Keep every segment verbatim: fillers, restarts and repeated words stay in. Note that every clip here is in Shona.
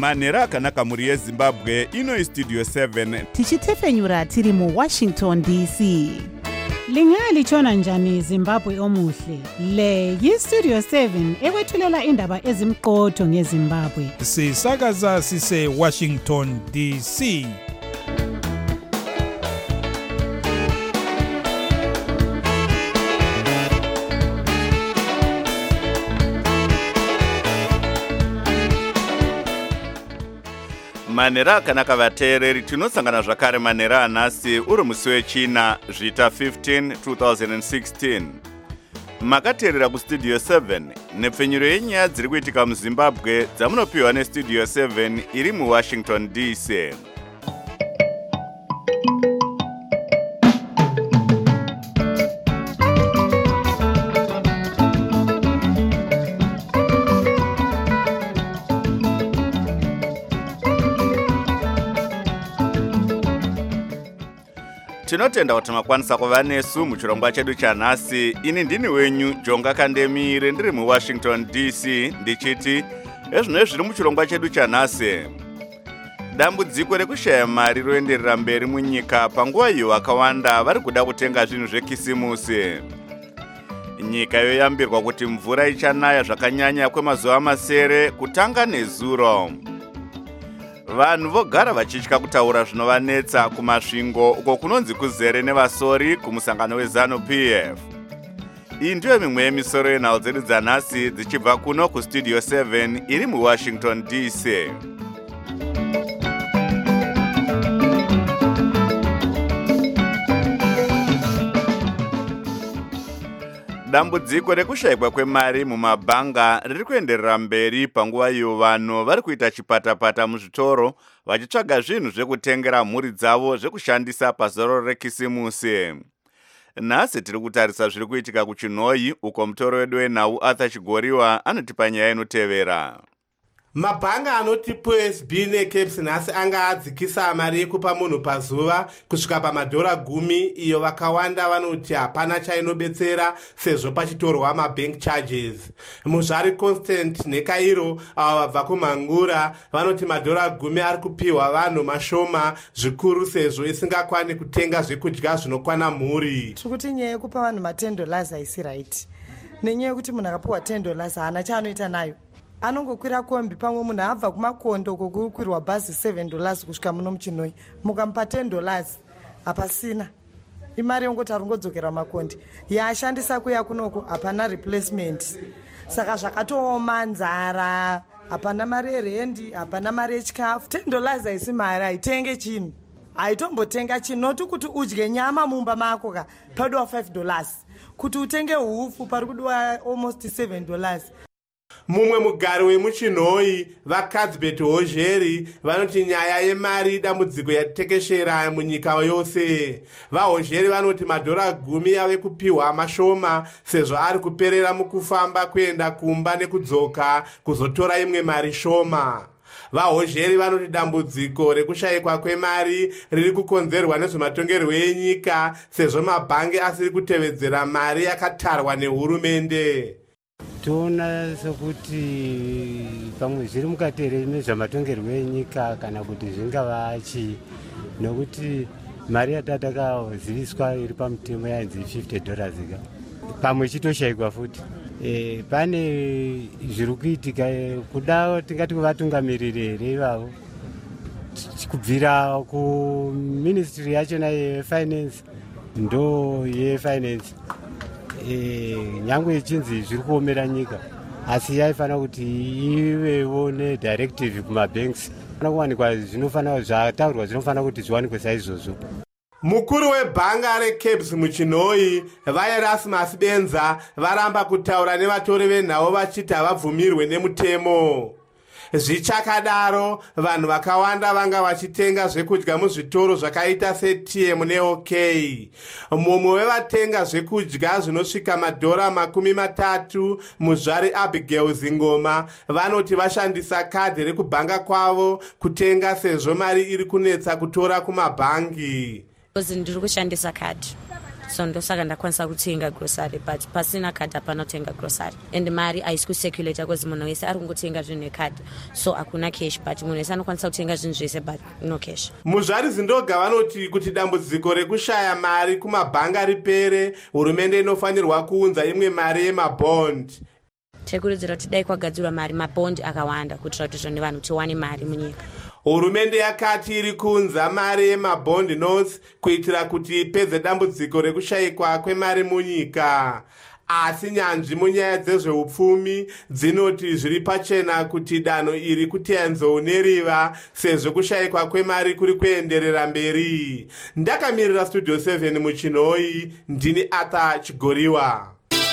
Manera akanaka muri yeZimbabwe ino Studio seven. Tichitefenyura tiri mu Washington D C. Lingalitshona njani Zimbabwe omuhle? Le yiStudio seven ekwethulela indaba ezimqotho ngeZimbabwe. Sisakaza sise Washington D C. Manera akanaka vateereri, tinosangana zvakare manera anhasi uri musi wechina zvita fifteen twenty sixteen. Makateerera kuStudio seven nepfenyuro yenyaya dziri kuitika muZimbabwe dzamunopiwa neStudio seven iri muWashington D C. Tinotenda kuti makwanisa kuva nesu muchirongwa chedu chanhasi. Ini ndini wenyu Jonga Kandemire ndiri muWashington D C ndichiti ezvino zviri muchirongwa chedu chanhasi. Dambudziko rekushaya mari roenderera mberi munyika panguva iyo vakawanda vari kuda kutenga zvinhu zvekisimusi. Nyika yoyambirwa kuti mvura ichanaya zvakanyanya kwemazuva masere kutanga nezuro. Vanhu vogara vachitya kutaura zvinovanetsa kumasvingo uko kunonzi kuzere nevasori kumusangano weZanu P F. Iyi ndiyo mimwe yemisoro yenhau dzedu dzanhasi dzichibva kuno kuStudio seven iri muWashington D C. Dambudziko rekushayikwa kwemari mumabhanga riri kuenderera mberi panguva iyo vanhu vari kuita chipatapata muzvitoro vachitsvaga zvinhu zvekutengera mhuri dzavo zvekushandisa pazoro rekisimusi. Nhasi tiri kutarisa zviri kuitika kuChinhoyi uko mutoro wedu wenhau Arthur Chigoriwa anotipa nyaya inotevera. Mabhanga anoti P O S B neCaps nhasi anga adzikisa mari yekupa munhu pazuva kusvika pamadhora gumi, iyo vakawanda vanoti hapana chainobetsera sezvo pachitorwa mabank charges. Muzvari Constant neKairo avo vabva kuMangura vanoti madhora gumi ari kupiwa vanhu mashoma zvikuru sezvo isingakwani kutenga zvekudya zvinokwana mhuri. Tiri kuti nyaya yekupa vanhu ma ten dollars haisi right. Nenyaya yekuti munhu akapiwa ten dollars haana chaanoita nayo. Anongokwira kombi pamwe munhu abva kumakondo kokukwirwa bhazi seven dollars kusvika muno muChinhoyi mukamupa ten dollars hapasina. Imari yongoti arongodzokera makondi yaashandisa kuya kunoko hapana replacement. Saka zvakatooma nzara, hapana mari yerendi, hapana mari yechikafu. ten dollars haisi mari, haitenge chinhu. Haitombotenga chinhu, noti kuti udye nyama mumba mako ka paduwa five dollars. Kuti utenge hufu pari kudiwa almost seven dollars. Mumwe mugari wemuChinhoyi vaKadzibet Hozheri vanoti nyaya yemari dambudziko yatekeshera munyika yose. VaHozheri vanoti madhora gumi ave kupiwa mashoma sezvo ari kuperera mukufamba kuenda kumba nekudzoka kuzotora imwe mari shoma. VaHozheri vanoti dambudziko rekushayikwa kwemari riri kukonzerwa nezvematongerwo enyika sezvo mabhangi asiri kutevedzera mari yakatarwa nehurumende. Toona sokuti pamwe zviri mukatere nezvamatongerwo enyika kana kuti zvingava chi nokuti mari yatatakaziviswa iri pamutemo yainzi fifty dollars ka pamwe chitoshayikwa futi. E, pane zviri kuitika kuda tingati kuvatungamiriri here ivavo kubvira kuministry yachona yefinance ndo yefinance. E, nyangwe ichinzi zviri kuomera nyika asi yaifanira kuti ivewo nedirective kumabanks fana kuwanikwa zvinofanira zvataurwa zvinofanira kuti zviwanikwe saizvozvo. Mukuru webhanga reCaps muChinhoyi vaErasmus Benza varamba kutaura nevatori venhau vachiti havabvumirwe nemutemo. Zvichakadaro vanhu vakawanda vanga vachitenga zvekudya muzvitoro zvakaita seT M neOK. Mumwe wevatenga zvekudya zvinosvika madhora makumi matatu muzvari Abigail Zingoma vanoti vashandisa kadhi rekubhanga kwavo kutenga sezvo mari iri kunetsa kutora kumabhangi. Ndiri kushandisa kadhi. so ndosaka ndakwanisa kutenga grocery but pasina card hapana kutenga grocery and mari haisi kucirculate because munhu wese ari kungotenga zvinhu necard so hakuna cash but munhu wese anokwanisa kutenga zvinhu zvese but no cash. Muzvari Zindoga vanoti kuti dambudziko rekushaya mari kumabhanga ripere hurumende inofanirwa kuunza imwe mari yemabhondi. Tekurudzira kuti dai kwagadzirwa mari mabhondi akawanda kuitira kuti zvone vanhu tiwane mari munyika. Hurumende yakati iri kuunza mari yemabhondi notes kuitira kuti ipedze dambudziko rekushayikwa kwemari munyika. Asi nyanzvi munyaya dzezveupfumi dzinoti zviri pachena kuti danho iri kuti yanzoneriva sezvo kushayikwa kwemari kuri kuenderera mberi. Ndakamirira Studio seven muchinoi, ndini Arthur Chigoriwa.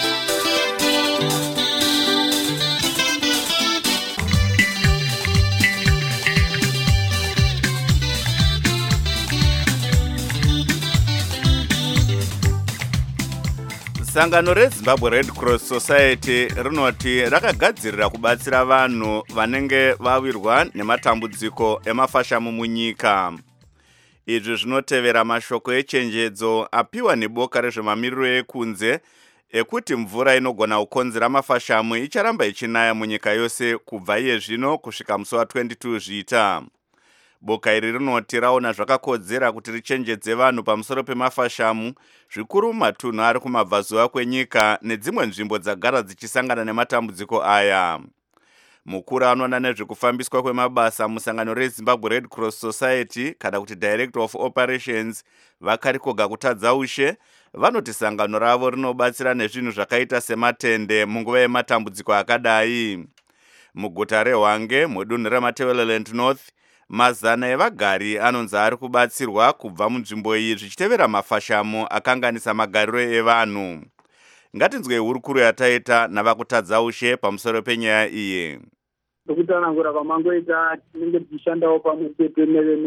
Sangano reZimbabwe Red Cross Society rinoti rakagadzirira kubatsira vanhu vanenge vawirwa nematambudziko emafashamu munyika. Izvi zvinotevera mashoko echenjedzo apiwa neboka rezvemamiriro ekunze ekuti mvura inogona kukonzera mafashamu icharamba ichinaya munyika yose kubva iye zvino kusvika musi wa twenty-two zviita. Boka iri rinoti raona zvakakodzera kuti richenjedze vanhu pamusoro pemafashamu zvikuru matunhu ari kumabvazuva kwenyika nedzimwe nzvimbo dzagara dzichisangana nematambudziko aya. Mukuru anoona nezvekufambiswa kwemabasa musangano reZimbabwe Red Cross Society kana kuti Director of Operations Vakarikoga Kutadza Ushe vanoti sangano ravo rinobatsira nezvinhu zvakaita sematende munguva yematambudziko akadai. Muguta reHwange mudunhu reMatabeleland North mazana evagari anonzi ari kubatsirwa kubva munzvimbo iyi zvichitevera mafashamu akanganisa magariro evanhu. Ngatinzwe hurukuru yataita navakutadza ushe pamusoro penyaya iyi. Tokutanangura kwamangoita tinenge tichishandawo pamwe chete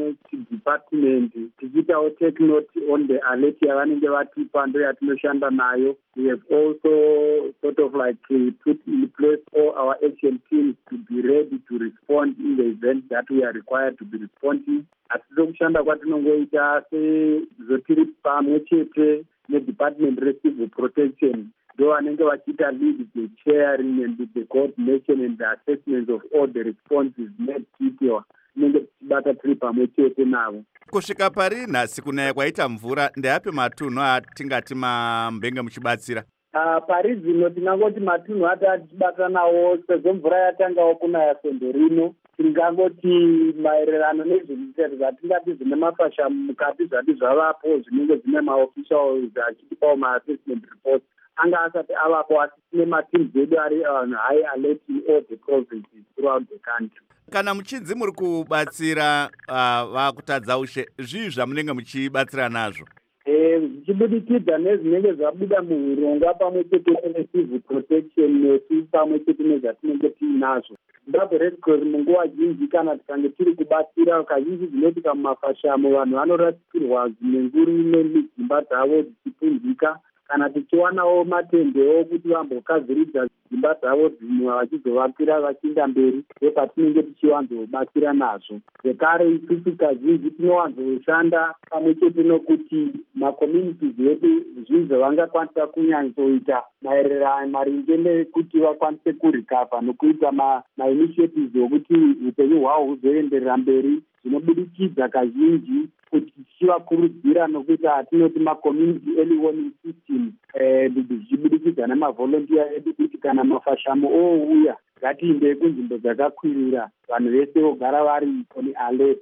nedepartment tichiitawo take note on the alert yavanenge vatipa ndo yatinoshanda nayo. We have also sort of like to put in place all our action teams to be ready to respond in the event that we are required to be responding. Asi tokushanda kwatinongoita sezotiri pamwe chete nedepartment recivil protection ndo vanenge vachiita lead the sharing and the coordination and the assessment of all the responses made to tinenge tichibata tiri pamwe chete navo. Kusvika pari nhasi kunaya kwaita mvura ndeapi matunhu atingati mambenge muchibatsira? Uh, pari zvino tinangoti matunhu atati tibata nawo sezvo mvura yatangawo kunaya sondo rino tingangoti maererano nezvimutero zvatingati zvine mafashamu mukati zvati zvavapo zvinenge zvine maofficials achitipawo maassessment reports anga asati avapo asi tine matimu edu ari on high alert in all the provinces throughout the country. Kana muchinzi muri kubatsira uh, vakutadza ushe zvii zvamunenge muchibatsira nazvo? Eh, zvichibudikidza nezvinenge zvabuda muhurongwa pamwe chete necivil protection nesu pamwe chete nezvatinenge tiinazvo. Zimbabwe Red Cross munguva zhinji kana tikange tiri kubatsira kazhinji zvinoitika mumafashamu vanhu vanorasikirwa zvimwe nguru nedzimba dzavo dzichipunzika kana tichiwanawo matendewo kuti vambokaziridza dzimba dzavo dzimwe vachizovakira vachienda mberi ndopatinenge tichiwanzobatsira nazvo. Zvekare isusu kazhinji tinowanzoshanda pamwe chete nokuti macommunities edu zvinhu zvavangakwanisa kunyatsoita maererano maringe nekuti vakwanise kurikavha nokuita mainitiatives okuti upenyu hwavo huzoenderera mberi zvinobudikidza kazhinji kuti tichivakurudzira nokuti hatinoti macommunity early warning system zvichibudikidza nemavolontiya edu kuti kana mafashamu ouya ngatiindei kunzvimbo dzakakwirira vanhu vese vogara vari on alert.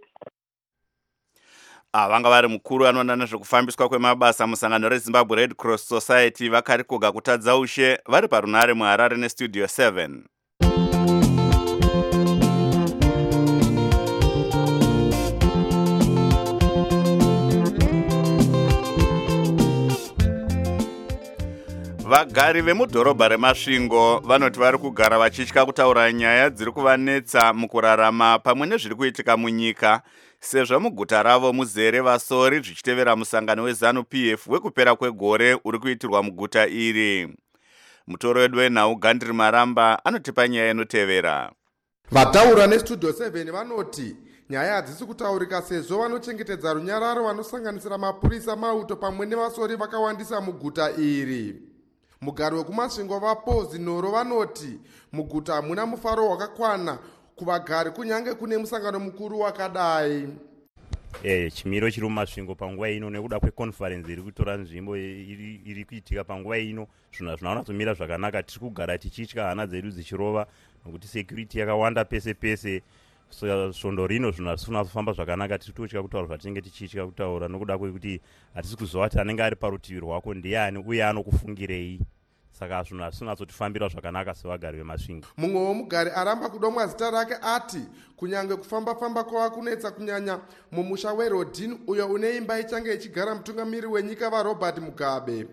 Vanga vari mukuru anoona nezvekufambiswa kwemabasa musangano reZimbabwe Red Cross Society Vakarikoga Kutadza Ushe vari parunare muHarare neStudio seven. Vagari vemudhorobha reMasvingo vanoti vari kugara vachitya kutaura nyaya dziri kuvanetsa mukurarama pamwe nezviri kuitika munyika sezvo muguta ravo muzere vasori zvichitevera musangano weZANU-P F wekupera kwegore uri kuitirwa muguta iri. Mutoro wedu wenhau Gandri Maramba anotipa nyaya inotevera. Vataura neStudio seven vanoti nyaya hadzisi kutaurika sezvo vanochengetedza runyararo vanosanganisira mapurisa, mauto pamwe nevasori vakawandisa muguta iri. Mugari wekumasvingo vaPaul Zinoro vanoti muguta hamuna mufaro wakakwana kuvagari kunyange kune musangano mukuru wakadai. Eh, chimiro chiri mumasvingo panguva ino nekuda kweconference iri kutora nzvimbo iri, iri kuitika panguva ino zvinhu zvinonatsomira zvakanaka. Tiri kugara tichitya hana dzedu dzichirova nokuti security yakawanda pese pese. So svondo rino zvinhu hazvisina kufamba zvakanaka. Tiri kutya kutaura zvatinenge tichitya kutaura nokuda kwekuti hatisi kuziva kuti anenge ari parutivi rwako ndiani uye anokufungirei. Saka zvinhu hazvisina kutifambira zvakanaka sevagari vemasvingo. Mumwe womugari aramba kudomwa zita rake ati kunyange kufamba-famba kwava kunetsa kunyanya mumusha weRodin uyo une imba ichange ichigara mutungamiri wenyika vaRobert Mugabe.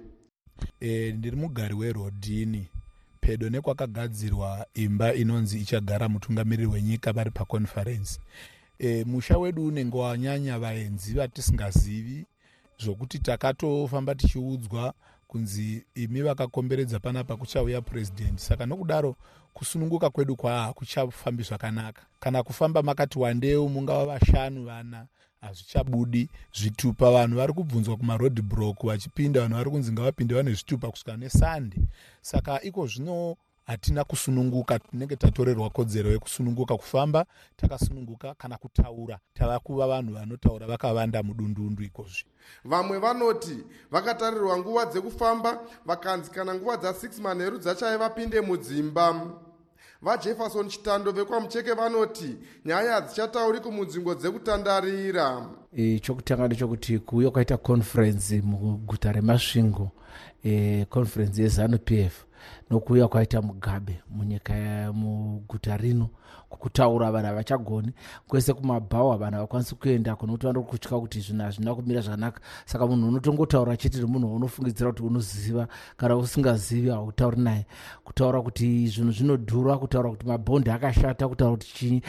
E, ndiri mugari weRodin pedo nekwakagadzirwa imba inonzi ichagara mutungamiriri wenyika vari paconference. E, musha wedu unenge wanyanya vaenzi vatisingazivi zvokuti takatofamba tichiudzwa kunzi imi vakakomberedza panapa kuchauya president. Saka nokudaro kusununguka kwedu kwa kuchafambi zvakanaka. Kana kufamba makati wandeu mungava vashanu vana hazvichabudi zvitupa. Vanhu vari kubvunzwa kumaroad block vachipinda, vanhu vari kunzi ngavapinde vane zvitupa kusvika nesande. Saka iko zvino hatina kusununguka, tinenge tatorerwa kodzero yekusununguka kufamba takasununguka, kana kutaura tava kuva vanhu vanotaura vakavanda mudundundu ikozvi. Vamwe vanoti vakatarirwa nguva dzekufamba vakanzi kana nguva dza6 manheru dzachaya vapinde mudzimba. VaJefferson Chitando vekwaMucheke vanoti nyaya hadzichatauri kumunzvimbo dzekutandarira. E, chokutanga ndechokuti kuuya kwaita conference muguta remasvingo, e, conference yeZANU-P F nokuuya kwaita Mugabe munyika muguta rino kutaura vanhu havachagoni kwese kumabhawa vanhu havakwanisi kuenda kunokuti vanokutya kuti zvinhu hazvina kumira zvakanaka. Saka munhu unotongotaura chete nemunhu unofungidzira kuti unoziva, kana usingazivi hautauri naye. Kutaura kuti zvinhu zvinodhura, kutaura kuti mabhondi akashata, kutaura kuti chii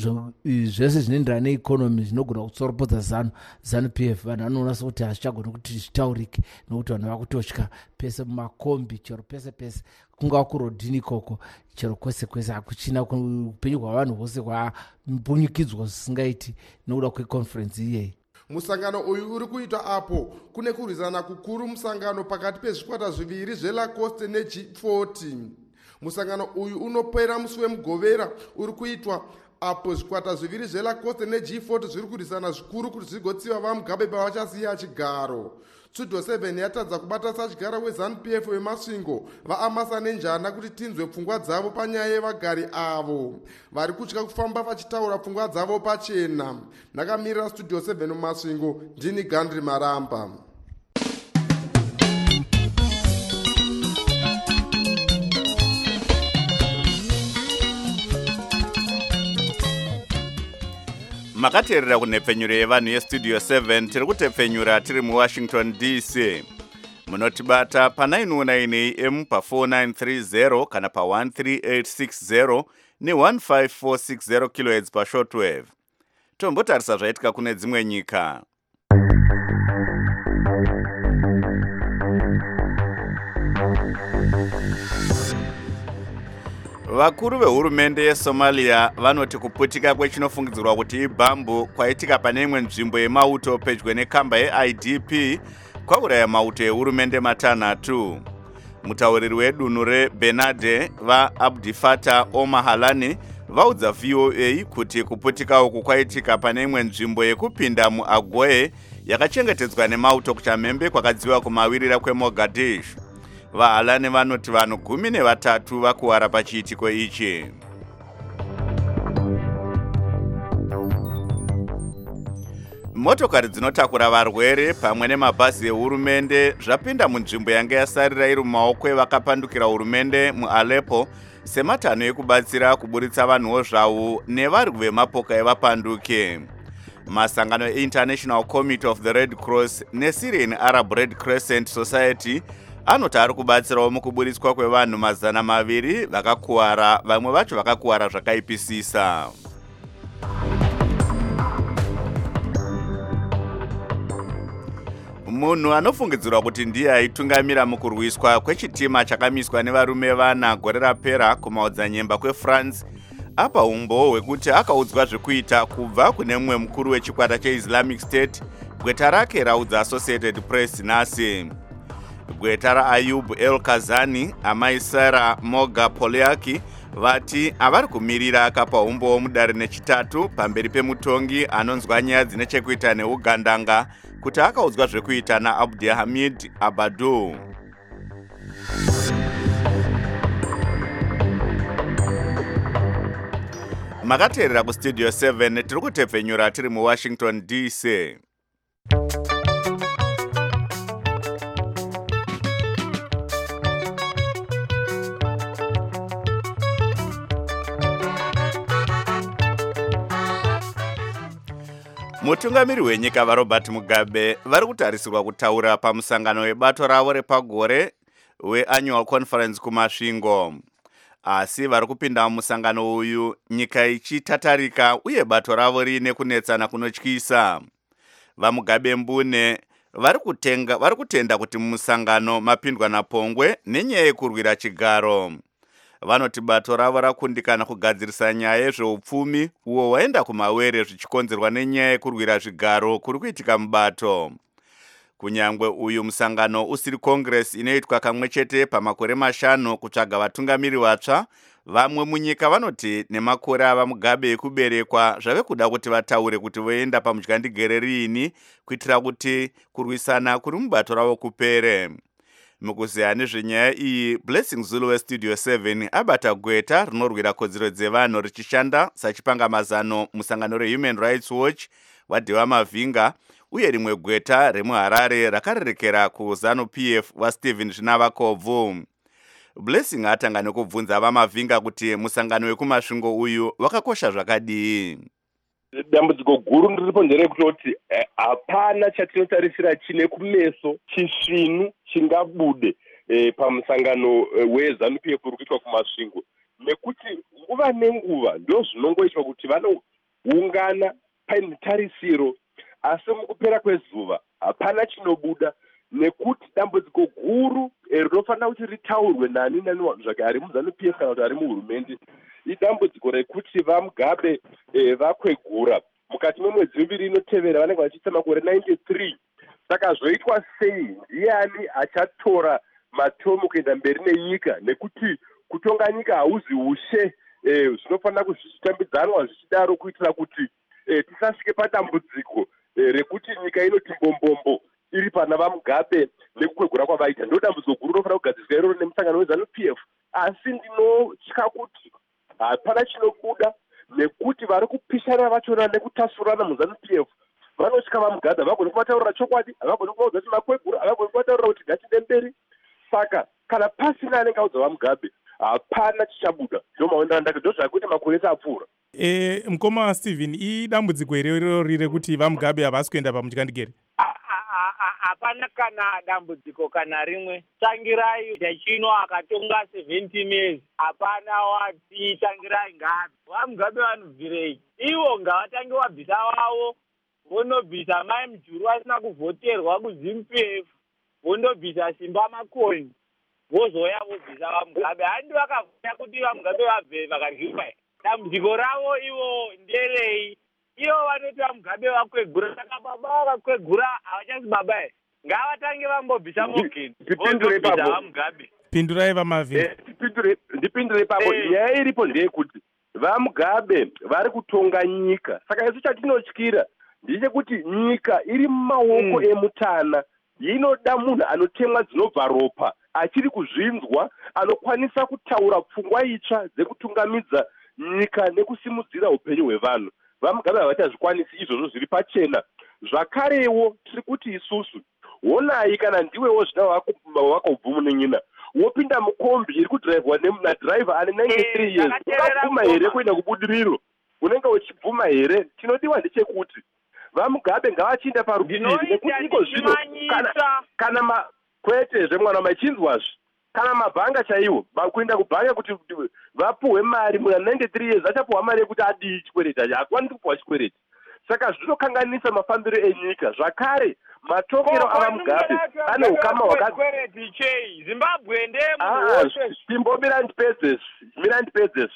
zvese zvinoenderana neeconomy zvinogona kutsoropodza zanu ZANU-P F. Vanhu vanoona sekuti hazvichagoni kuti zvitaurike nokuti vanhu vakutotya pese mumakombi, chero pese pese kungava kuRodin ikoko, chero kwese kwese hakuchina upenyu hwavanhu hwose hwapunyikidzwa zvisingaiti nokuda kweconference iyeyi. Musangano uyu uri kuitwa apo kune kurwisana kukuru musangano pakati pezvikwata zviviri zveLacoste neG forty. Musangano uyu unopera musi wemugovera uri kuitwa apo zvikwata zviviri zveLacoste neG forty zviri kurwisana zvikuru kuti zvigotsiva vaMugabe pavachasiya chigaro. Studio seven yatadza kubata sachigara weZANU-P F wemasvingo vaamasa nenjana kuti tinzwe pfungwa dzavo panyaya yevagari avo vari kutya kufamba vachitaura pfungwa dzavo pachena. Ndakamirira Studio seven mumasvingo, ndini Gandri Maramba. Makateerera kunhepfenyuro yevanhu yestudio seven. Tiri kutepfenyura tiri muWashington D C. Munotibata pa nine oh nine A M pa four nine three zero kana pa one three eight six zero ne one five four six zero kilohertz pa shortwave. Tombotarisa zvaitika kune dzimwe nyika. Vakuru vehurumende yeSomalia vanoti kuputika kwechinofungidzirwa kuti ibhambu kwaitika pane imwe nzvimbo yemauto pedyo nekamba yeI D P kwauraya mauto ehurumende matanhatu. Mutauriri wedunhu reBenade vaAbdifata Omahalani vaudza V O A kuti kuputika uku kwaitika pane imwe nzvimbo yekupinda muAgoe yakachengetedzwa nemauto kuchamhembe kwakadziva kumawirira kweMogadishu. VaHalani vanoti vanhu gumi nevatatu vakuwara pachiitiko ichi. Motokari dzinotakura varwere pamwe nemabhazi ehurumende zvapinda munzvimbo yanga yasarira iri mumaoko evakapandukira hurumende muAleppo sematanho ekubatsira kuburitsa vanhuwo zvavo nevari vemapoka evapanduke. Masangano eInternational Committee of the Red Cross neSyrian Arab Red Crescent Society anoti ari kubatsirawo mukuburitswa kwevanhu mazana maviri vakakuwara, vamwe vacho vakakuwara zvakaipisisa. Munhu anofungidzirwa kuti ndiye aitungamira mukurwiswa kwechitima chakamiswa nevarume vana gore rapera kumaodzanyemba kweFrance apa umbo hwekuti akaudzwa zvekuita kubva kune mumwe mukuru wechikwata cheislamic state. Gweta rake raudza Associated Press nhasi. Gweta raAyub El Kazani, amai Sarah Moga Poliaki vati avari kumirira akapa umbo mudare nechitatu pamberi pemutongi anonzwa nyaya dzine chekuita neugandanga kuti akaudzwa zvekuita naAbdi Hamid Abadu. Makateerera kustudio seven tiri kutepfenyura tiri muWashington D C. Mutungamiri wenyika vaRobert Mugabe vari kutarisirwa kutaura pamusangano webato ravo repagore weannual conference kumasvingo. Asi vari kupinda mumusangano uyu nyika ichitatarika uye bato ravo riine kunetsana kunotyisa. VaMugabe mbune vari kutenga vari kutenda kuti mumusangano mapindwa napongwe nenyaya yekurwira chigaro. Vanoti bato ravo rakundikana kugadzirisa nyaya yezveupfumi uwo waenda kumawere zvichikonzerwa nenyaya yekurwira zvigaro kuri kuitika mubato. Kunyangwe uyu musangano usiri congress inoitwa kamwe chete pamakore mashanu kutsvaga vatungamiri vatsva, vamwe munyika vanoti nemakore ava Mugabe ekuberekwa zvave kuda kuti vataure kuti voenda pamudyandegere riini kuitira kuti kurwisana kuri mubato ravo kupere. Mukuziya nezvenyaya iyi, Blessing Zulu westudio seven abata gweta rinorwira kodzero dzevanhu richishanda sachipangamazano musangano reHuman Rights Watch waDhewa Mavhinga uye rimwe gweta remuHarare rakarerekera kuZanu-P F waStephen Zvinavakobvu. Blessing atanga nekubvunza vaMavhinga kuti musangano wekumasvingo uyu wakakosha zvakadii. Dambudziko guru ndiripo nderekuti hapana chatinotarisira chine kumeso chisvinu chingabude eh, pamusangano weZanu-P F uri kuitwa kumasvingo, nekuti nguva nenguva ndo zvinongoitwa kuti vanoungana paine tarisiro, asi mukupera kwezuva hapana chinobuda, nekuti dambudziko guru rinofanira kuti ritaurwe nani nani zvake ari muZanu-P F kana kuti ari muhurumende idambudziko rekuti vaMugabe eh, vakwegura mukati memwedzi miviri inotevera vanenge vachiita makore ninety-three. Saka zvoitwa sei, ndiani achatora matomo kuenda mberi nenyika, nekuti kutonga nyika hauzi ushe, eh, zvinofanira kuzvitambidzanwa zvichidaro kuitira kuti eh, tisasvike padambudziko eh, rekuti nyika inoti mbombombo iri pana vaMugabe nekukwegura kwavaita. Ndo dambudziko guru rinofanira kugadzirwa iroro nemusangano weZanu-P F, asi ndinotya kuti hapana chinobuda, nekuti vari kupishana vachona nekutasurana muZanu-P F vanotya vaMugabe, havagoni kuvataurira chokwadi, havagoni kuvaudza kuti makwegura, havagoni kuvataurira kuti gatinde mberi. Saka kana pasina anenge audza vaMugabe hapana chichabuda. Ndo maonero andake, ndo zvakuti makore apfuura. E, mukoma Stephen, idambudziko here irori rekuti vaMugabe havasi kuenda pamudyandegere? Hapana kana dambudziko kana rimwe. Tangirai Dachino akatonga seventeen years, hapana wati tangirai ngapi. VaMugabe vanobvirei? Ivo ngavatange wabvisa wavo, vonobvisa Mai Mujuru asina kuvhoterwa kuZanu-P F, vonobvisa Simba Makoni, vozoya vobvisa vaMugabe. Handi vakavhuya kuti vaMugabe vabve vakaryiwa. Dambudziko ravo ivo nderei? Ivo vanoti vaMugabe vakwegura, saka baba vakwegura havachasi baba here. Ngavatange vambobvisa Mogeni, vozobvisa vaMugabe. Pindurai vaMavhinga. Ndipindure ipapo. Nyaya iripo ndeyekuti vaMugabe vari kutonga nyika, saka isu chatinotyira ndechekuti nyika iri mumaoko emutana, inoda munhu anotemwa dzinobva ropa, achiri kuzvinzwa, anokwanisa kutaura pfungwa itsva dzekutungamidza nyika nekusimudzira upenyu hwevanhu. VaMugabe havachazvikwanisi izvozvo zviri pachena. Zvakarewo tiri kuti isusu honai kana ndiwewo zvina wakobvu munenyina wopinda mukombi iri kudhiraivhwa nadhiraivha ane ninety-three years, ungabvuma here kuenda kubudiriro? Unenge uchibvuma here? Chinodiwa ndechekuti vaMugabe ngavachienda parutivi, nekuti iko zvino kana kana ma kwete zvemwana machinzwazve kana mabhanga chaiwo kuenda kubhanga kuti vapuhwe mari, muna ninety-three years achapuhwa mari yekuti adii chikwereti, hakwanisi kupuhwa chikwereti. Saka zvinokanganisa mafambiro enyika. Zvakare matokero avaMugabe ane ukama hwakakwereti chei Zimbabwe ndeye munhu wose. Timbomira ndipedzesi, mira ndipedzesi.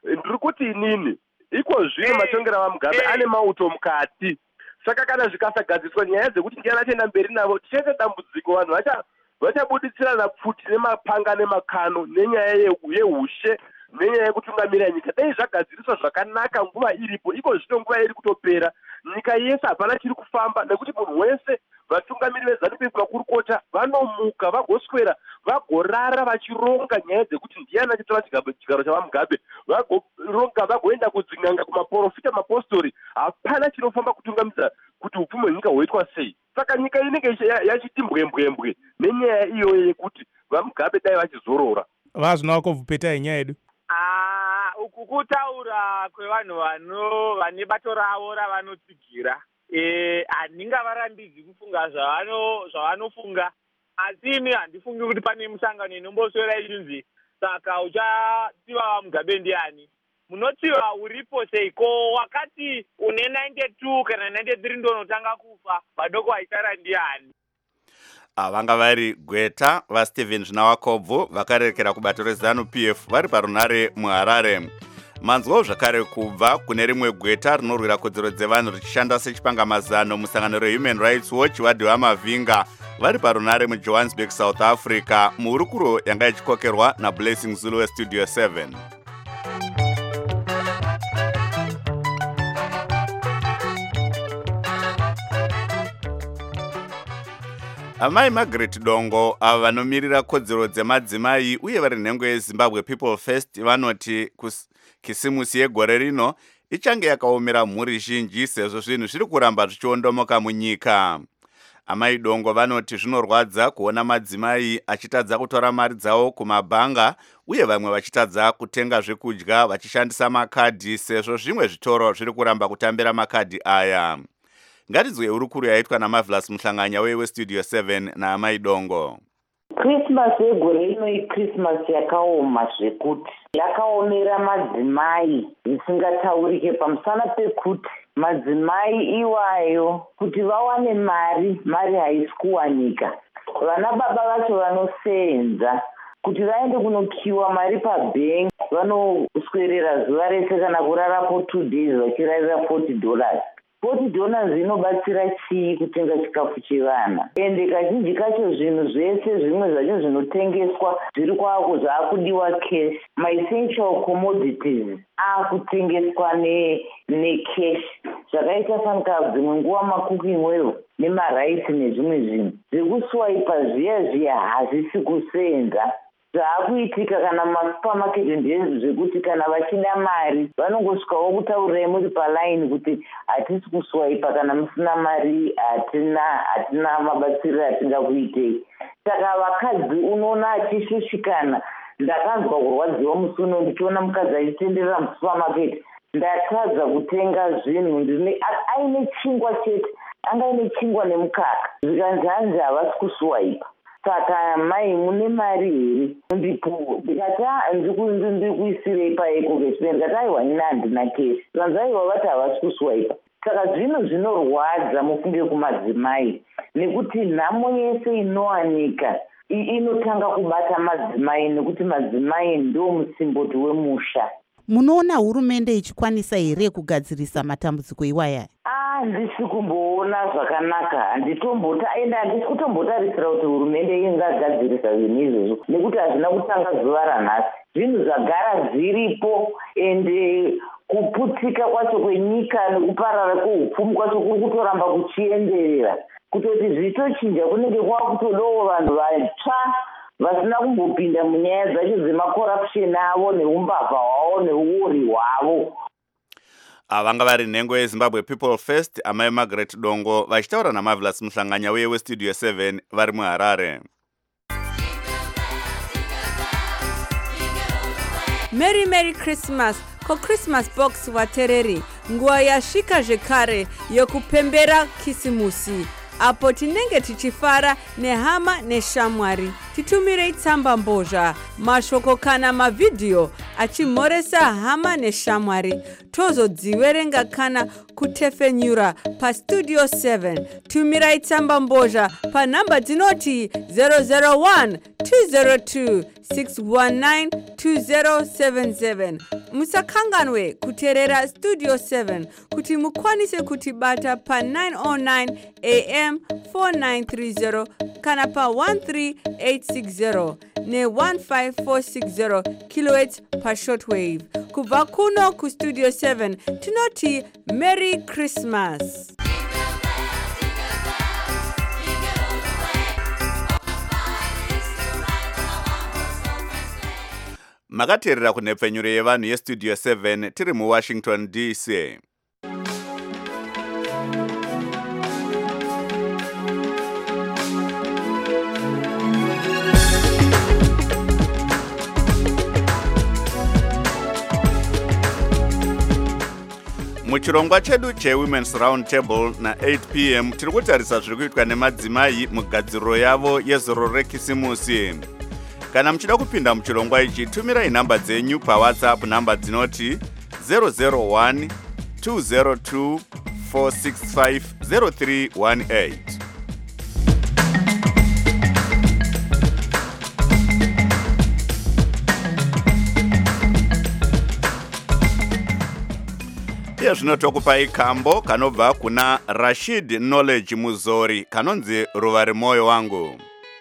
ndiri kuti inini iko zvino matongero vamugabe ane mauto mukati. Saka kana zvikasagadziswa nyaya dzekuti ndiani achaenda mberi navo tichaita dambudziko, vanhu vachabuditsirana pfuti nemapanga nemakano nenyaya yeushe nenyaya yekutungamirira nyika. Dai zvagadziriswa zvakanaka nguva iripo, iko zvino nguva iri kutopera, nyika yese hapana chiri kufamba, nekuti munhu wese vatungamiri vezanu P F vakurukota vanomuka vagoswera vagorara vachironga nyaya dzekuti ndiani achatora chigaro chavamugabe, vagoronga vagoenda kudzin'anga kumaprofita mapostori. Hapana chinofamba kutungamidza kuti upfumi hwenyika hwoitwa sei. Saka nyika inenge yachiti mbwembwembwe nenyaya iyoyo yekuti vamugabe dai vachizorora. Vazvina wakobvu petai nyaya yedu. Ah, uku kutaura kwevanhu vano vane bato ravo ravanotsigira. Eh, handingavarambidzi kufunga zvavano zvavanofunga, asi imi handifungi kuti pane musangano inomboswera ichinzi saka uchatsiva vamugabe ndiani. Munotsiva uripo seiko? Wakati une ninety-two kana ninety-three ndonotanga kufa, madoko aisara ndiani? Vanga vari Gweta vaStephen Zvinawakobvu vakarerekera kubato rezanu P F vari parunare muHarare. Manzwawo zvakare kubva kune rimwe gweta rinorwira kodzero dzevanhu richishanda sechipangamazano musangano reHuman Rights Watch vadhi vamavhinga vari parunare muJohannesburg, South Africa, muhurukuro yanga ichikokerwa naBlessing Zulu weStudio seven. Amai Margaret Dongo ava vanomirira kodzero dzemadzimai uye vari nhengo yeZimbabwe People First vanoti kisimusi yegore rino ichange yakaomera mhuri zhinji sezvo zvinhu zviri kuramba zvichiondomoka munyika. Amai Dongo vanoti zvinorwadza kuona madzimai achitadza kutora mari dzavo kumabhanga uye vamwe vachitadza kutenga zvekudya vachishandisa makadhi sezvo zvimwe zvitoro zviri kuramba kutambira makadhi aya. Ngatidzwe hurukuro yaitwa naMarvelous Muhlanganya weStudio seven naamai Dongo. Christmas yegore ino iChristmas yakaoma zvekuti yakaomera madzimai zvisingataurike pamusana pekuti madzimai iwayo kuti vawane mari, mari haisi kuwanika. Vana baba vacho vanosenza kuti vaende kunokiwa mari pabhengi, vanoswerera zuva rese kana kurarapo two days vachirarira forty dollars. forty dollars inobatsira chii kutenga chikafu chevana? Ende kazhinji kacho zvinhu zvese zvimwe zvacho zvinotengeswa zviri kwako zvaakudiwa cash. My-essential commodities aakutengeswa necash. Zvakaita sanika dzimwe nguva macooking oil nemaraisi nezvimwe zvinhu. Zvekuswaipa zviya zviya hazvisi kusenza. Zvaakuitika kana masupermarket ndezvo zvekuti kana vachida mari vanongosvikawo kutaurirai muri palaini kuti hatisi kuswaipa, kana musina mari hatina hatina mabatsiriro atingakuitei. Saka vakadzi unoona achishushikana. Ndakanzwa kurwadziwa musi uno ndichiona mukadzi achitenderera musupermarket, ndatadza kutenga zvinhu ndine aine chingwa chete, anga aine chingwa nemukaka, zvikanzanzi havasi kuswaipa. Saka mai mune mari here ndipo ndikati ndiri kuisirei paeko kesipeni ndikati aiwa nina handina keshi vanzaiwa vati havasi kuswaipa. Saka zvino zvinorwadza mufunge kumadzimai nekuti nhamo yese inowanika inotanga kubata madzimai nekuti madzimai ndo musimboti wemusha. Munoona hurumende ichikwanisa here kugadzirisa matambudziko iwaya? Ah, ndisi kumboona zvakanaka. Handitombota enda handisi kutombotarisira kuti hurumende ingagadzirisa zvinhu izvozvo nekuti hazvina kutanga zuva ranhasi. Zvinhu zvagara zviripo ende kuputika kwacho kwenyika nekuparara kweupfumi kwacho kuri kutoramba kuchienderera. Kutoti zvitochinja kunenge kwakutodawo vanhu vatsva vasina kumbopinda munyaya dzacho dzemacorruption avo neumbavha hwavo neuori hwavo. Vanga vari nhengo yeZimbabwe People First amai Margaret Dongo vachitaura naMarvelous Muhlanganya weStudio seven vari muHarare. Merry Merry Christmas ko Christmas box watereri nguva yasvika zvekare yokupembera kisimusi apo tinenge tichifara nehama neshamwari. Titumirei tsamba mbozha, mashoko kana mavidhiyo achimhoresa hama neshamwari. Tozodziverenga kana kutefenyura paStudio seven. Tumirai tsamba mbozha panhamba dzinoti zero zero one two zero two six one nine two zero seven seven. Musakanganwe kuterera Studio seven kuti mukwanise kutibata pa nine oh nine A M four nine three zero kana pa one three eight six zero ne one five four six zero kilohertz pa shortwave. Kubva kuno ku Studio seven tinoti Merry Christmas. Makaterera kunepfenyuro yevanhu yestudio seven tiri muWashington D C. Muchirongwa chedu cheWomen's Round Table na eight p m tiri kutarisa zviri kuitwa nemadzimai mugadziriro yavo yezoro rekisimusi. Kana muchida kupinda muchirongwa ichi, tumirai namba dzenyu paWhatsApp, namba dzinoti zero zero one two zero two four six five zero three one eight. Iye zvino tokupai kambo kanobva kuna Rashid Knowledge Muzori kanonzi Ruvari Moyo Wangu.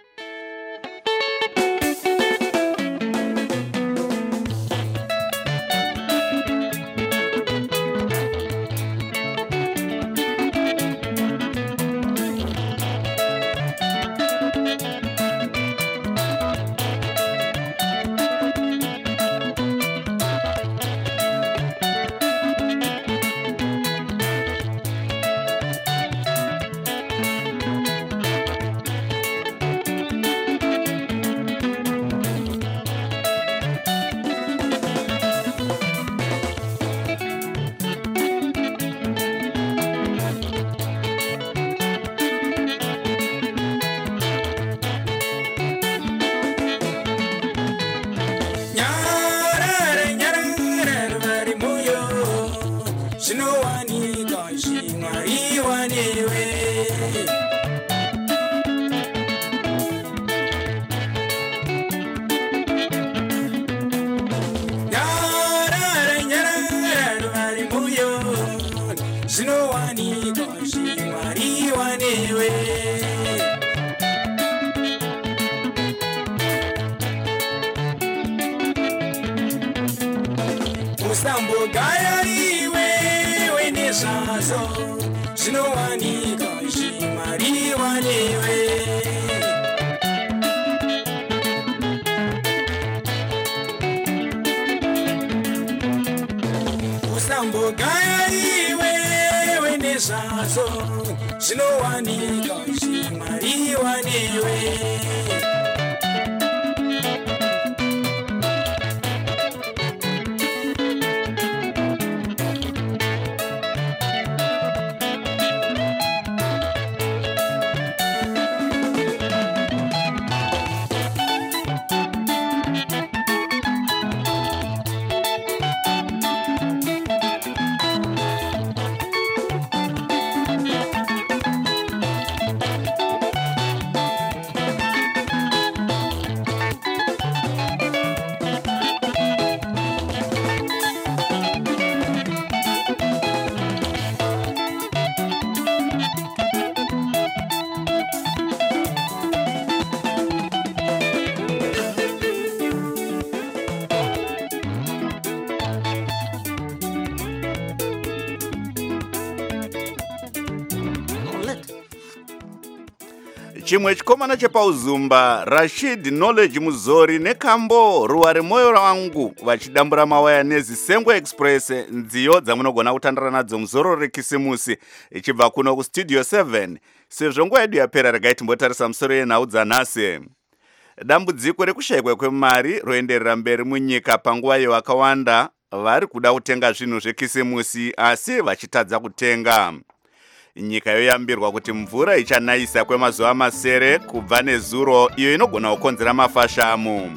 Chimwe chikomana chepauzumba Rashid Knowledge Muzori nekambo Ruvari Moyo Wangu vachidambura mawaya neZisengo Express, nziyo dzamunogona kutandara nadzo muzoro rekisimusi ichibva kuno kuStudio seven. Sezvo nguva yedu yapera, regai timbotarisa musoro yenhau dzanhasi. Dambudziko rekushayikwa kwemari roenderera mberi munyika panguva yevakawanda vari kuda kutenga zvinhu zvekisimusi asi vachitadza kutenga. Nyika yoyambirwa kuti mvura ichanayisa kwemazuva masere kubva nezuro, iyo inogona kukonzera mafashamu.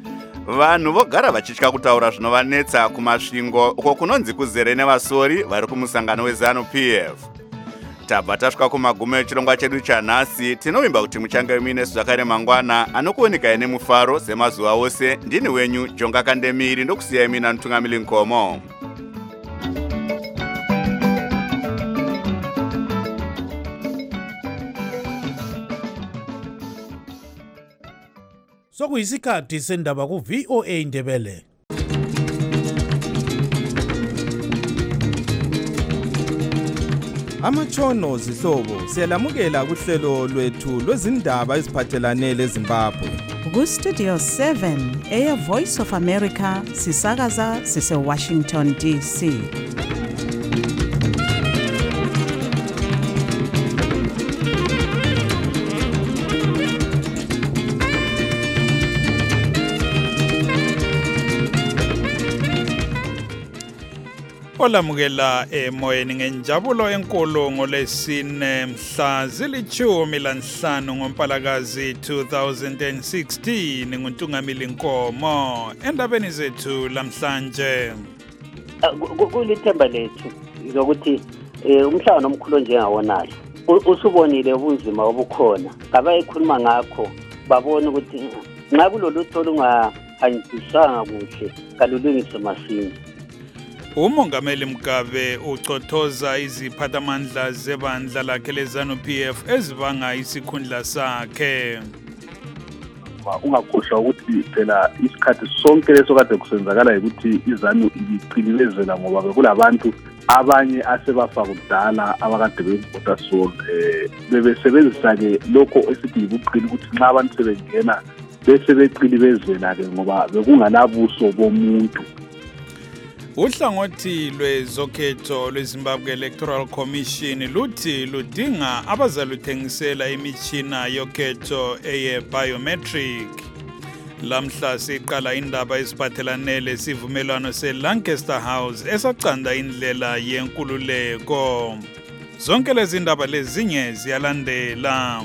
Vanhu vogara vachitya kutaura zvinovanetsa kumasvingo uko kunonzi kuzere nevasori vari kumusangano weZanu P F. tabva tasvika kumagumo echirongwa chedu chanhasi. Tinovimba kuti muchange muine zvakare mangwana anokuoneka nemufaro semazuva ose. Ndini wenyu Jonga Kandemiri ndokusiyai mina Ntungamili Nkomo. Sokuyisikhathi sendaba ku V O A Ndebele. Amachono zihlobo siyalamukela kuhlelo lwethu lwezindaba eziphathelane leZimbabwe. Ku Studio seven Air Voice of America sisakaza sise Washington D C. Olamukela emoyeni ngenjabulo enkulu ngolesine mhla zilichumi lanhlanu ngoMpalakazi two thousand sixteen nguNtungamili Nkomo endabeni zethu lamhlanje. Kulithemba lethu lokuthi umhlaba nomkhulo njengawonayo usubonile ubunzima obukhona abayikhuluma ngakho babona ukuthi nxa kulolutho lungahanjiswanga kuhle kalulungiswe masinya. Umongameli Mugabe ucothoza iziphathamandla zebandla lakhe leZANU P F ezibanga isikhundla sakhe. Ungakhohlwa ukuthi phela isikhathi sonke leso kade kusenzakala ukuthi iZANU ibiqililezela ngoba bekulabantu abanye asebafa kudala abakade bevota so eh bebesebenzisa ke lokho esithi yibuqili ukuthi nxa abantu sebengena bese beqilibezela ke ngoba bekunganabuso bomuntu. Uhlangothi lwezokhetho lweZimbabwe Electoral Commission luthi ludinga abazaluthengisela imitshina yokhetho eye biometric. Lamhla siqala indaba eziphathelane lesivumelwano seLancaster House esacanda indlela yenkululeko. Zonke lezi ndaba lezinye ziyalandela.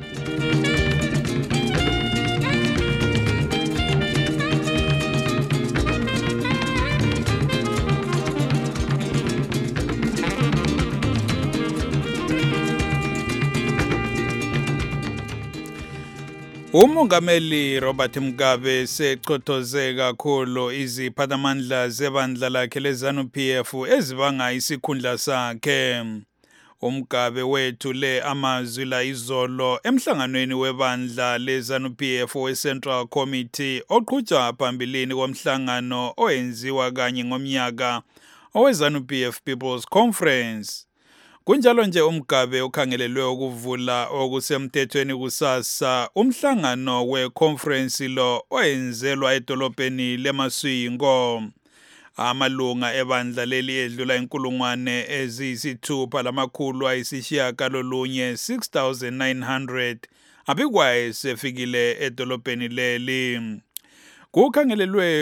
Umongameli Robert Mugabe secothoze kakhulu iziphathamandla zebandla lakhe leZANU P F ezibanga isikhundla sakhe. Umugabe wethule amazwi la izolo emhlanganweni webandla leZANU P F we-Central Committee oqhutshwa phambilini komhlangano oyenziwa kanye ngomnyaka oweZANU P F People's Conference. Kunjalo nje Umugabe ukhangelelwe ukuvula okusemthethweni kusasa umhlangano we-conference lo oyenzelwa edolobheni leMaswingo. Amalunga ebandla leli edlula inkulungwane eziyisithupha lamakhulu ayisishiyagalolunye six thousand nine hundred abikwaye sefikile edolobheni leli. Kukhangelelwe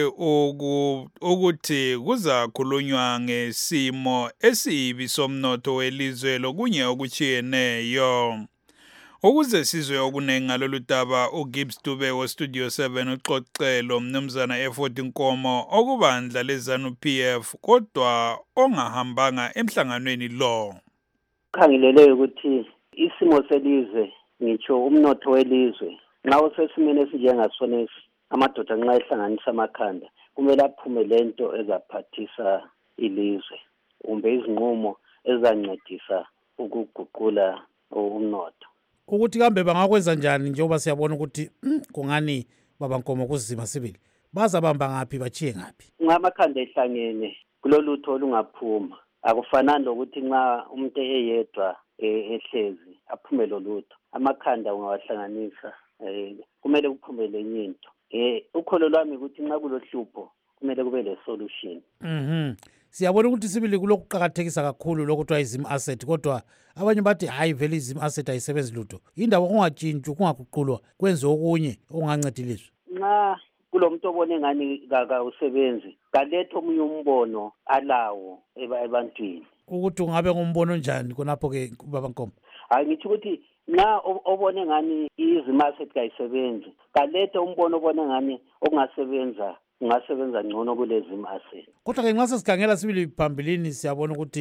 ukuthi kuza khulunywa ngesimo esibi somnotho welizwe lokunye okuchiyeneyo. Ukuze sizwe okunengi ngalolu daba uGibbs Dube we Studio seven uxoxelo mnumzana Effort Nkomo okubandla leZANU P F kodwa ongahambanga emhlanganweni lo. Khangelelwe ukuthi isimo selizwe ngitsho umnotho welizwe nxa usesimene esinjengasonesi amadoda nxa ehlanganisa amakhanda kumele aphume lento ezaphathisa ilizwe kumbe izinqumo ezancedisa ukuguqula umnotho. Ukuthi kambe bangakwenza njani njengoba siyabona ukuthi kungani baba Nkomo kuzima sibili baza bamba ngapi bachiye ngapi? Ngamakhanda ehlangene kulolutho olungaphuma akufanani lokuthi nxa umuntu eyedwa ehlezi aphume lolutho. Amakhanda ungawahlanganisa kumele kuphume lenye into. Eh ukholo lwami ukuthi nxa kulohlupho kumele kube le solution. Mhm. Siyabona ukuthi sibili kulokuqhakathekisa kakhulu lokuthiwa izim asset kodwa abanye bathi hayi vele izim asset ayisebenzi lutho. Indaba kungatshintshwa kungaguqulwa kwenze okunye okungancedilizwe. Nxa kulomuntu obone ngani kaka usebenzi kaletho omunye umbono alawo ebantwini. Ukuthi ungabe ngumbono njani konapho ke baba Nkomo? Hayi ngithi ukuthi nxa obone ngani izim asset kayisebenzi kaletho umbono obone ngani okungasebenza ungasebenza ngcono kulezi asset. Kodwa ke nxa sesikhangela sibili phambilini siyabona ukuthi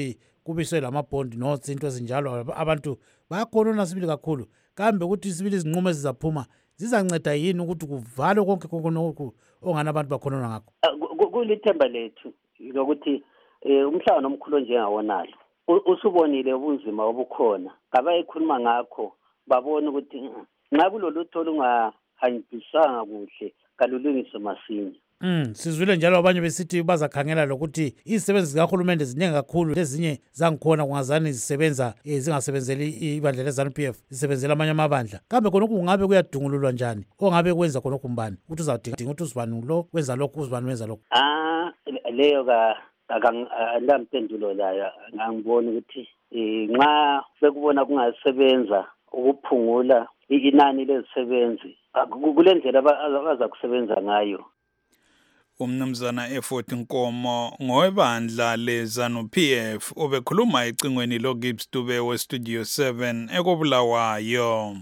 kubiswe lama-bond notes into ezinjalo abantu bayakhonona sibili kakhulu kambe ukuthi sibili izinqumo ezizaphuma zizanceda yini ukuthi kuvalwe konke konke ongani abantu bakhonona ngakho kulithemba lethu lokuthi umhlangano omkhulu njengawonayo usubonile ubunzima obukhona ngabayikhuluma ngakho babona ukuthi nxa kulolutho olungahambisanga kuhle kalulungiswe masinya. Mm, sizwile njalo abanye besithi bazakhangela lokuthi izisebenzi zikahulumende ziningi kakhulu ezinye zangikhona kungazani zisebenza zingasebenzeli ibandla le-ZANU-P F zisebenzela amanye amabandla kambe khonokho kungabe kuyadungululwa njani ongabe kwenza khonokho mbani ukuthi uzawudinga ukuthi uzibani lo wenza lokhu uzibani wenza lokhu. Ah leyo ka akampendulo layo ngangibona ukuthi nxa sekubona kungasebenza ukuphungula inani lezisebenzi kule ndlela abaza kusebenza ngayo. Umnumzana Effort Nkomo ngowebandla le-ZANU-P F obekhuluma ecingweni lo-Gibbs Dube we-Studio seven ekobulawayo.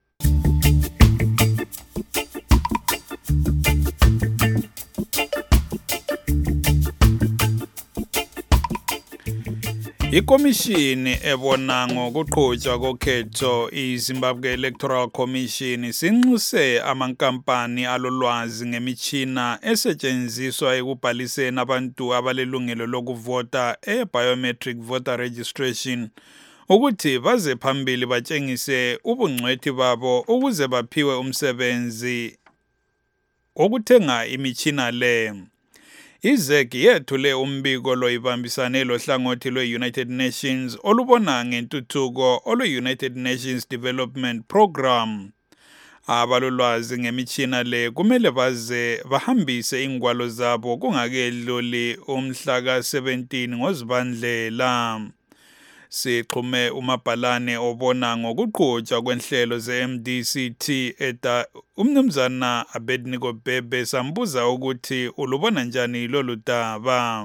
Ikomishini ebona ngokuqhutshwa kokhetho iZimbabwe Electoral Commission sinxuse amankampani alolwazi ngemitshina esetshenziswa ekubhaliseni abantu abalelungelo lokuvota e-biometric voter registration ukuthi baze phambili batshengise ubungcwethi babo ukuze baphiwe umsebenzi okuthenga imitshina le. I-Z E C yethule umbiko loyibambisane lohlangothi lwe-United Nations olubona ngentuthuko olwe-United Nations Development Program. Abalolwazi ngemitshina le kumele baze bahambise ingwalo zabo kungakedluli umhla ka seventeen ngoZibandlela. Sixhume umabhalane obona ngokuqhutshwa kwenhlelo ze-M D C T eta umnumzana Abednego Bebe sambuza ukuthi ulubona njani lolu daba.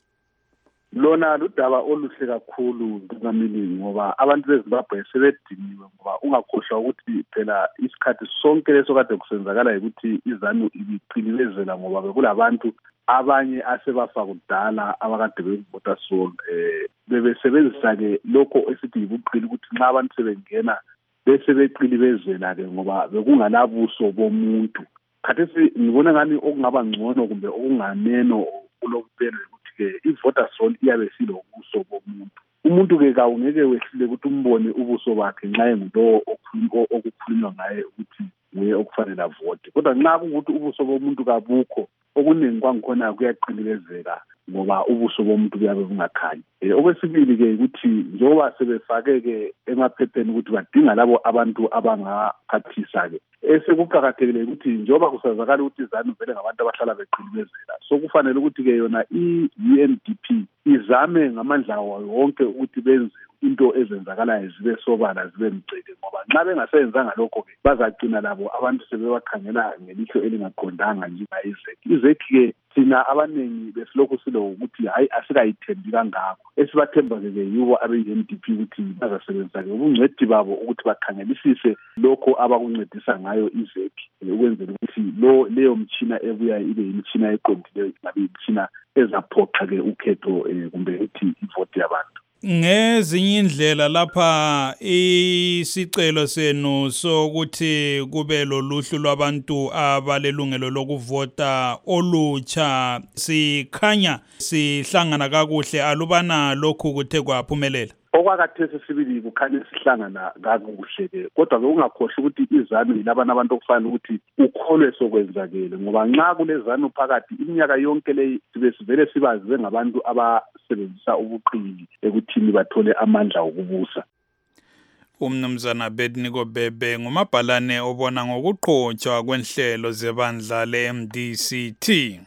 Lona ludaba oluhle kakhulu ngamini ngoba abantu beZimbabwe sebediniwe ngoba ungakhohlwa ukuthi phela isikhathi sonke leso kade kusenzakala ukuthi iZANU ibiqilibezela ngoba bekulabantu abanye asebafa kudala abakade bevota solo eh bebesebenzisa ke lokho esithi yibuqili ukuthi nxa abantu sebengena bese beqilibezela ke ngoba bekungalabuso bomuntu. Khathesi ngibona ngani okungaba ngcono kumbe okunganeno kulokupela ukuthi ke i-voter roll iyabe silobuso bomuntu. Umuntu ke kawungeke wehlile ukuthi umbone ubuso bakhe nxa engulo okukhulunywa ngaye ukuthi nguye okufanele avote. Kodwa nxa kungukuthi ubuso bomuntu kabukho okuningi kwangikhona kuyaqilibezela ngoba ubuso bomuntu buyabe bungakhanyi. Okwesibili ke ukuthi njengoba sebefake ke emaphepheni ukuthi badinga labo abantu abangaphathisa ke esekuqakathekile ukuthi njengoba kusazakala ukuthi iZANU vele ngabantu abahlala beqilibezela so kufanele ukuthi ke yona i-U N D P izame ngamandla wayo wonke ukuthi benze into ezenzakalayo zibe sobala zibe mgceke ngoba nxa bengasenzanga lokho ke bazagcina labo abantu sebebakhangela ngelihlo elingaqondanga njengayi-Z E C. i-Z E C ke thina abaningi besilokhu silo ukuthi hayi asikayithembi kangako esibathemba ke yibo abe-U N D P ukuthi bazasebenzisa ke ubungcwethi babo ukuthi bakhangelisise lokho abakuncedisa ngayo i-Z E C ukwenzela ukuthi lo leyo mtshina ebuya ibe imitshina eqondileyo ngabe imitshina ezaphoqa ke ukhetho kumbe ukuthi ivote yabantu. Ngezinye indlela lapha isicelo senu sokuthi kube loluhlu lwabantu abalelungelo lokuvota olutsha sikhanya sihlangana kakuhle alubana lokhu kuthe kwaphumelela. Okwakathesi sibili kukhanya sihlangana kakuhle ke kodwa ke ungakhohle ukuthi iZANU yilabana abantu okufanele ukuthi ukholwe sokwenzakele ngoba nxa kuleZANU phakathi iminyaka yonke le sibe sivele sibazi bengabantu abasebenzisa ubuqili ekuthini bathole amandla okubusa. Umnumzana Abednego Bebe ngumabhalane obona ngokuqhutshwa kwenhlelo zebandla le-M D C T.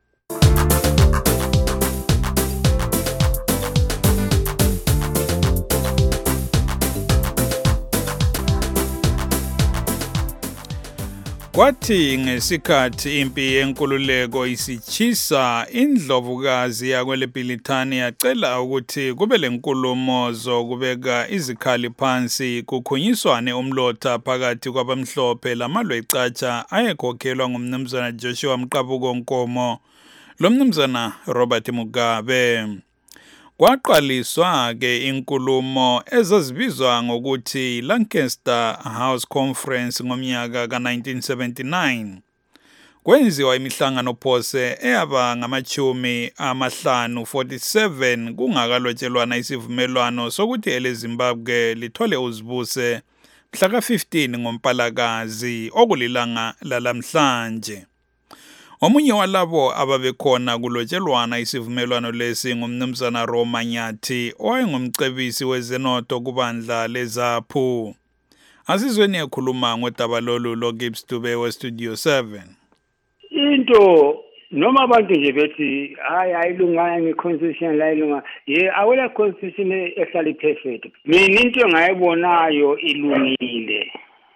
Kwathi ngesikhathi impi yenkululeko isichisa indlovukazi yakweleBilitani yacela ukuthi kube lenkulumo zokubeka izikhali phansi kukhunyiswane umlotha phakathi kwabamhlophe lamalwe ecatsha ayekhokhelwa ngumnumzana Joshua Mqabuko Nkomo lo mnumzana Robert Mugabe. Kwaqaliswa ke inkulumo ezazibizwa ngokuthi Lancaster House Conference ngomnyaka ka nineteen seventy-nine. Kwenziwa imihlangano phose eyaba ngamachumi amahlanu forty-seven kungakalotshelwana isivumelwano sokuthi eleZimbabwe lithole uzibuse mhla ka fifteen ngoMpalakazi okulilanga lalamhlanje. Omunye walabo ababekhona kulotshelwana isivumelwano lesi ngumnumzana Roma Nyathi owayengumcebisi wezenotho kubandla leZAPU. Asizweni ekhuluma ngodaba lolu lo Gibbs Dube we Studio seven. Into noma abantu nje bethi hayi ayilunganga ngeconstitution la ilunga ye awela constitution ehlala perfect. Mina into engayibonayo ilungile.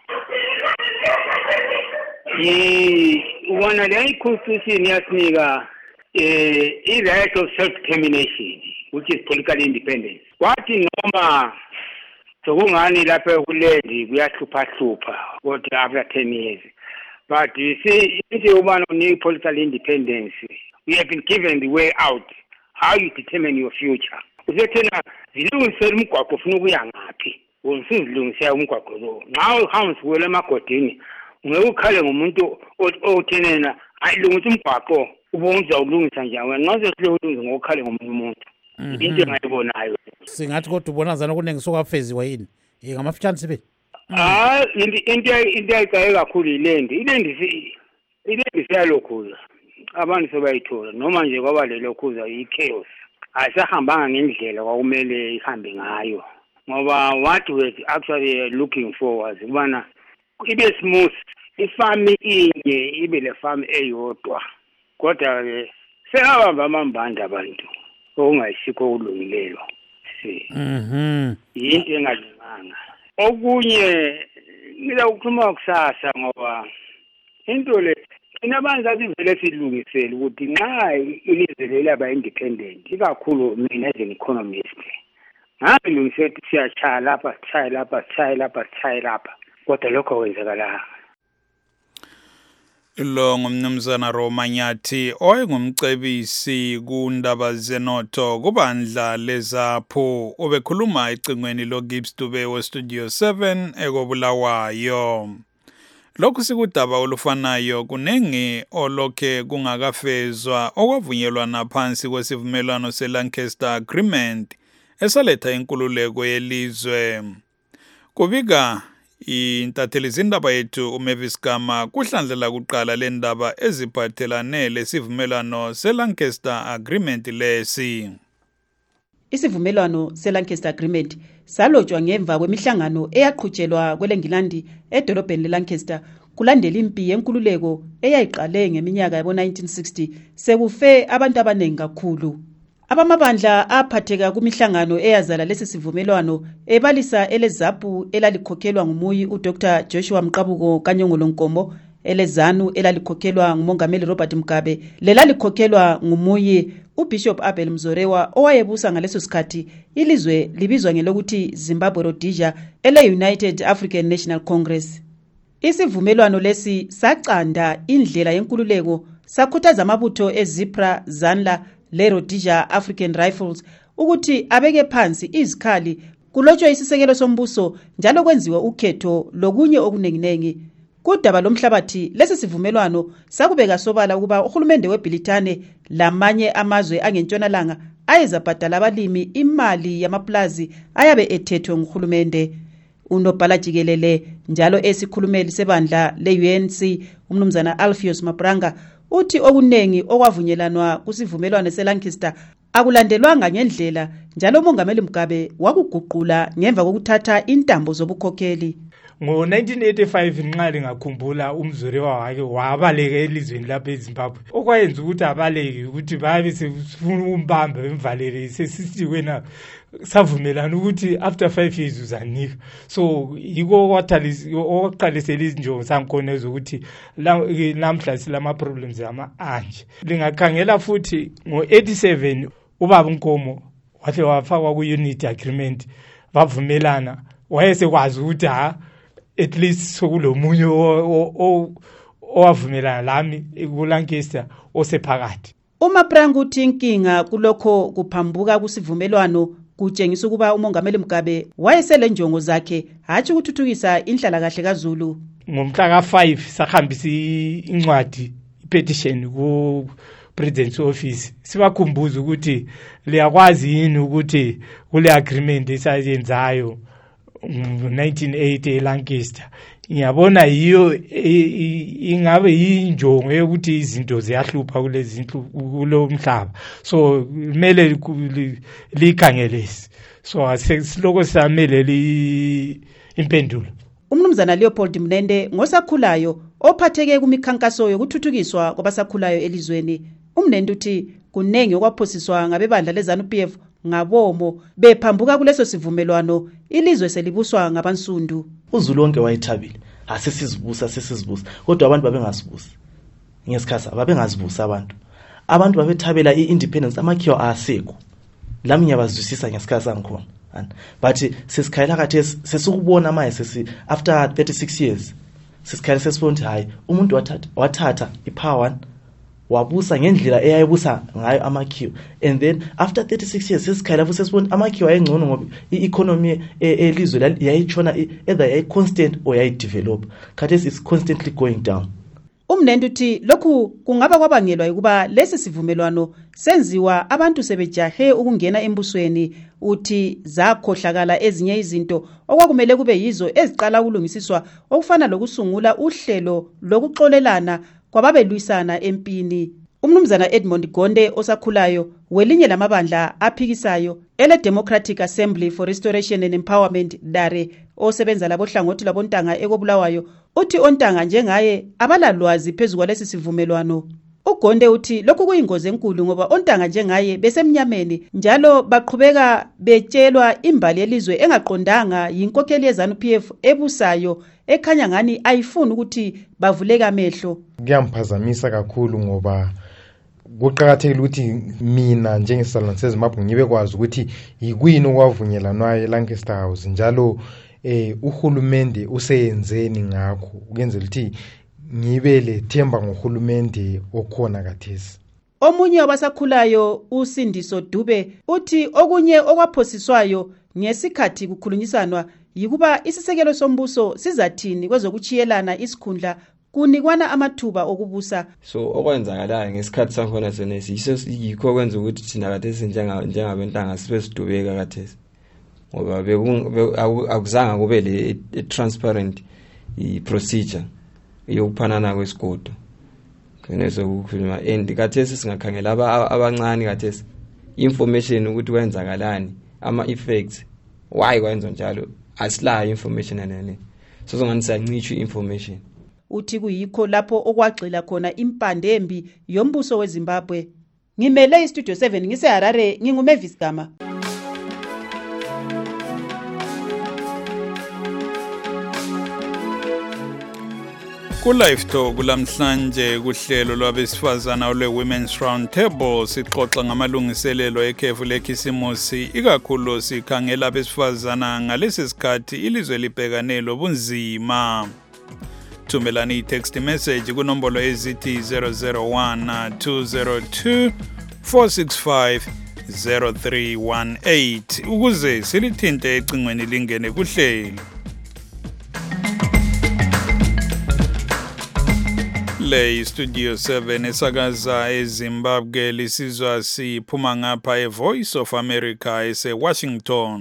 Ye ubona le constitution yasinika eh i right of self determination which is political independence. Wathi noma sokungani lapha kulendi kuyahlupha hlupha kodwa after ten years. But you see, if you want to need political independence, we have been given the way out, how you determine your future. Uzethena zilungisela umgwaqo ufuna ukuya ngaphi usizilungisela umgwaqo lo ngawo uhambe wele emagodini ungeke ukhale ngomuntu othenena ayilungisa umgwaqo ubonza ulungisa njani wena ngaze silungisa ngokukhale ngomunye umuntu into engayibonayo singathi kodwa ubona zana kunenge sokafeziwa yini ngamafitshane sibe ah into into into ayikaye kakhulu ilendi ilendi ilendi siyalokhuza abantu sebayithola noma nje kwaba lelokhuza i-chaos ayisahambanga ngendlela kwakumele ihambe ngayo ngoba what we actually looking forward kubana ibe smooth ifami inye ibe le farm eyodwa kodwa ke sehamba amambanda abantu okungayishikho kulungilelo si mhm into engalunganga okunye ngiza ukukhuluma kusasa ngoba into le inabantu abivele silungisele ukuthi nxa ilizwe lelaba independent ikakhulu mina as an economist ngilungisele ukuthi siyachaya lapha chaya lapha chaya lapha chaya lapha kodwa lokho kwenzakala lo ngumnumzana Roma Nyathi oyengumcebisi kundaba zenotho kubandla leZAPU obekhuluma ecingweni lo Gibbs Dube we Studio seven ekobulawayo. Lokhu sikudaba olufanayo kunengi olokhe kungakafezwa okwavunyelwa naphansi kwesivumelwano seLancaster Agreement esaletha inkululeko yelizwe. Kubika intatheli zindaba yethu uMavis Gama kuhlandlela kuqala lendaba eziphathelane lesivumelwano seLancaster Agreement lesi. Isivumelwano seLancaster Agreement salotshwa ngemva kwemihlangano eyaqhutshelwa kweleNgilandi edolobheni leLancaster kulandela impi yenkululeko eyayiqale ngeminyaka yabo nineteen sixty sekufe abantu abaningi kakhulu. Abamabandla aphatheka kumihlangano eyazala lesi sivumelwano ebalisa eleZAPU elalikhokhelwa ngumuyi uDr Joshua Mqabuko Kanyongolo Nkomo, eleZANU elalikhokhelwa ngumongameli Robert Mugabe, lelalikhokhelwa ngumuyi uBishop Abel Mzorewa owayebusa ngaleso sikhathi ilizwe libizwa ngelokuthi Zimbabwe Rhodesia ele United African National Congress. Isivumelwano lesi sacanda indlela yenkululeko sakhuthaza amabutho eZIPRA, ZANLA le Rhodesia African Rifles ukuthi abeke phansi izikhali kulotshwe isisekelo sombuso njalo kwenziwe ukhetho lokunye okunenginengi. Kudaba lomhlabathi lesi sivumelwano sakubeka sobala ukuba uhulumende weBritane lamanye amazwe angentshonalanga ayezabhadala abalimi imali yamaplazi ayabe ethethwe nguhulumende. Unobhala jikelele njalo esikhulumeli sebandla le-U N C umnumzana Alpheus Mabranga uthi okunengi okwavunyelwanwa kusivumelwano seLancaster akulandelwanga ngendlela njalo umongameli Mugabe wakuguqula ngemva kokuthatha intambo zobukhokheli. Ngo nineteen eighty-five inqali ngakhumbula umzorewa wake wabaleka elizweni lapha eZimbabwe okwayenza ukuthi abaleke ukuthi babe sefuna umbamba emvalele sesithi wena savumelana ukuthi after five years uzanika. So yiko kwathalisa oqalisela izinjongo sangikhona ezokuthi namhla silama problems ama anje. Lingakhangela futhi ngo eighty-seven ubaba Nkomo wathi wafakwa ku unity agreement bavumelana wayesekwazi ukuthi ha at least sokulomunye owavumelana lami kuLancaster osephakathi. Uma Prangu uthi inkinga kulokho kuphambuka kusivumelwano kutshengisa ukuba uMongameli Mugabe wayesele njongo zakhe hathi ukuthuthukisa inhlalakahle kaZulu. Ngomhla ka five sahambisa incwadi petition ku President's office sibakhumbuza ukuthi liyakwazi yini ukuthi kule agreement esayenzayo nineteen eighty eLancaster ngiyabona yiyo ingabe yinjongo yokuthi izinto ziyahlupha kulezi kulo mhlaba so kumele likhangelesi so asiloko samele li impendulo. Umnumzana Leopold Mnende ngosakhulayo ophatheke kumikhankaso yokuthuthukiswa kwabasakhulayo elizweni. Umnende uthi kunengi okwaphosiswa ngabebandla leZANU-P F ngabomo bephambuka kuleso sivumelwano ilizwe selibuswa ngabansundu. uZulu wonke wayethabile asesizibusa sesizibusa kodwa abantu babengasibusi ngesikhathi babengazibusa abantu abantu babethabela iindependence amakhiwa asekho lami ngiyabazwisisa ngesikhathi sangikhona but sesikhayela kathi sesikubona manje sesi after thirty-six years sesikhayela sesibona hayi umuntu wathatha wathatha ipower wabusa ngendlela eyayibusa ngayo amakhiwa and then after thirty-six years sesikhayela futhi sesibona amakhiwa ayengcono ngoba i-economy elizwe yayitshona either yayi constant or yayi develop khathi is constantly going down. Umnende uthi lokhu kungaba kwabangelwa ukuba lesi sivumelwano senziwa abantu sebejahe ukungena embusweni uthi zakhohlakala ezinye izinto okwakumele kube yizo eziqala ukulungisiswa okufana lokusungula uhlelo lokuxolelana kwababelwisana empini. Umnumzana Edmond Gonde osakhulayo welinye lamabandla aphikisayo ele Democratic Assembly for Restoration and Empowerment DARE osebenza labo hlangothi labontanga ekobulawayo uthi ontanga njengaye abalalwazi phezulu kwalesi sivumelwano. uGonde uthi lokhu kuyingozi enkulu ngoba ontanga njengaye besemnyameni njalo baqhubeka betshelwa imbali yelizwe engaqondanga yinkokheli yeZANU-P F ebusayo ekhanya ngani ayifuni ukuthi bavuleke amehlo. Kuyamphazamisa kakhulu ngoba kuqhakathekile ukuthi mina njengesalwane seZimbabwe ngibe kwazi ukuthi yikuyini okwavunyelanayo eLancaster House njalo eh uhulumende useyenzeni ngakho ukenzela ukuthi ngibe lethemba ngohulumende okhona kathesi. Omunye wabasakhulayo uSindiso Dube uthi okunye okwaphosiswayo ngesikhathi kukhulunyiswanwa yikuba isisekelo sombuso sizathini kwezokuchiyelana isikhundla kunikwana amathuba okubusa. So okwenzakalayo ngesikhathi sakhona senesi yiso yikho kwenza ukuthi thina kathesi njengabentanga sibe sidubeka kathesi ngoba akuzange kube le transparent i procedure yokuphanana kwesigodo kenezo ukukhuluma and kathesi singakhangela abancane kathesi information ukuthi kwenzakalani ama effects why kwenza njalo asilayo information anene so songani siyancishwa information. Uthi kuyikho lapho okwagxila khona impande embi yombuso weZimbabwe. Ngimele iStudio seven ngiseHarare nginguMavis Gama. Ku-Live Talk kulamhlanje kuhlelo lwabesifazana lwe-Women's Round Table sixoxa ngamalungiselelo ekhefu lekhisimusi ikakhulu sikhangela abesifazana ngalesi sikhathi ilizwe libhekane lobunzima. Thumelani i-text message kunombolo ezithi zero zero one two zero two four six five zero three one eight ukuze silithinte ecingweni lingene kuhlelo. Le Studio seven esakaza eZimbabwe lisizwa siphuma ngapha eVoice of America ese Washington.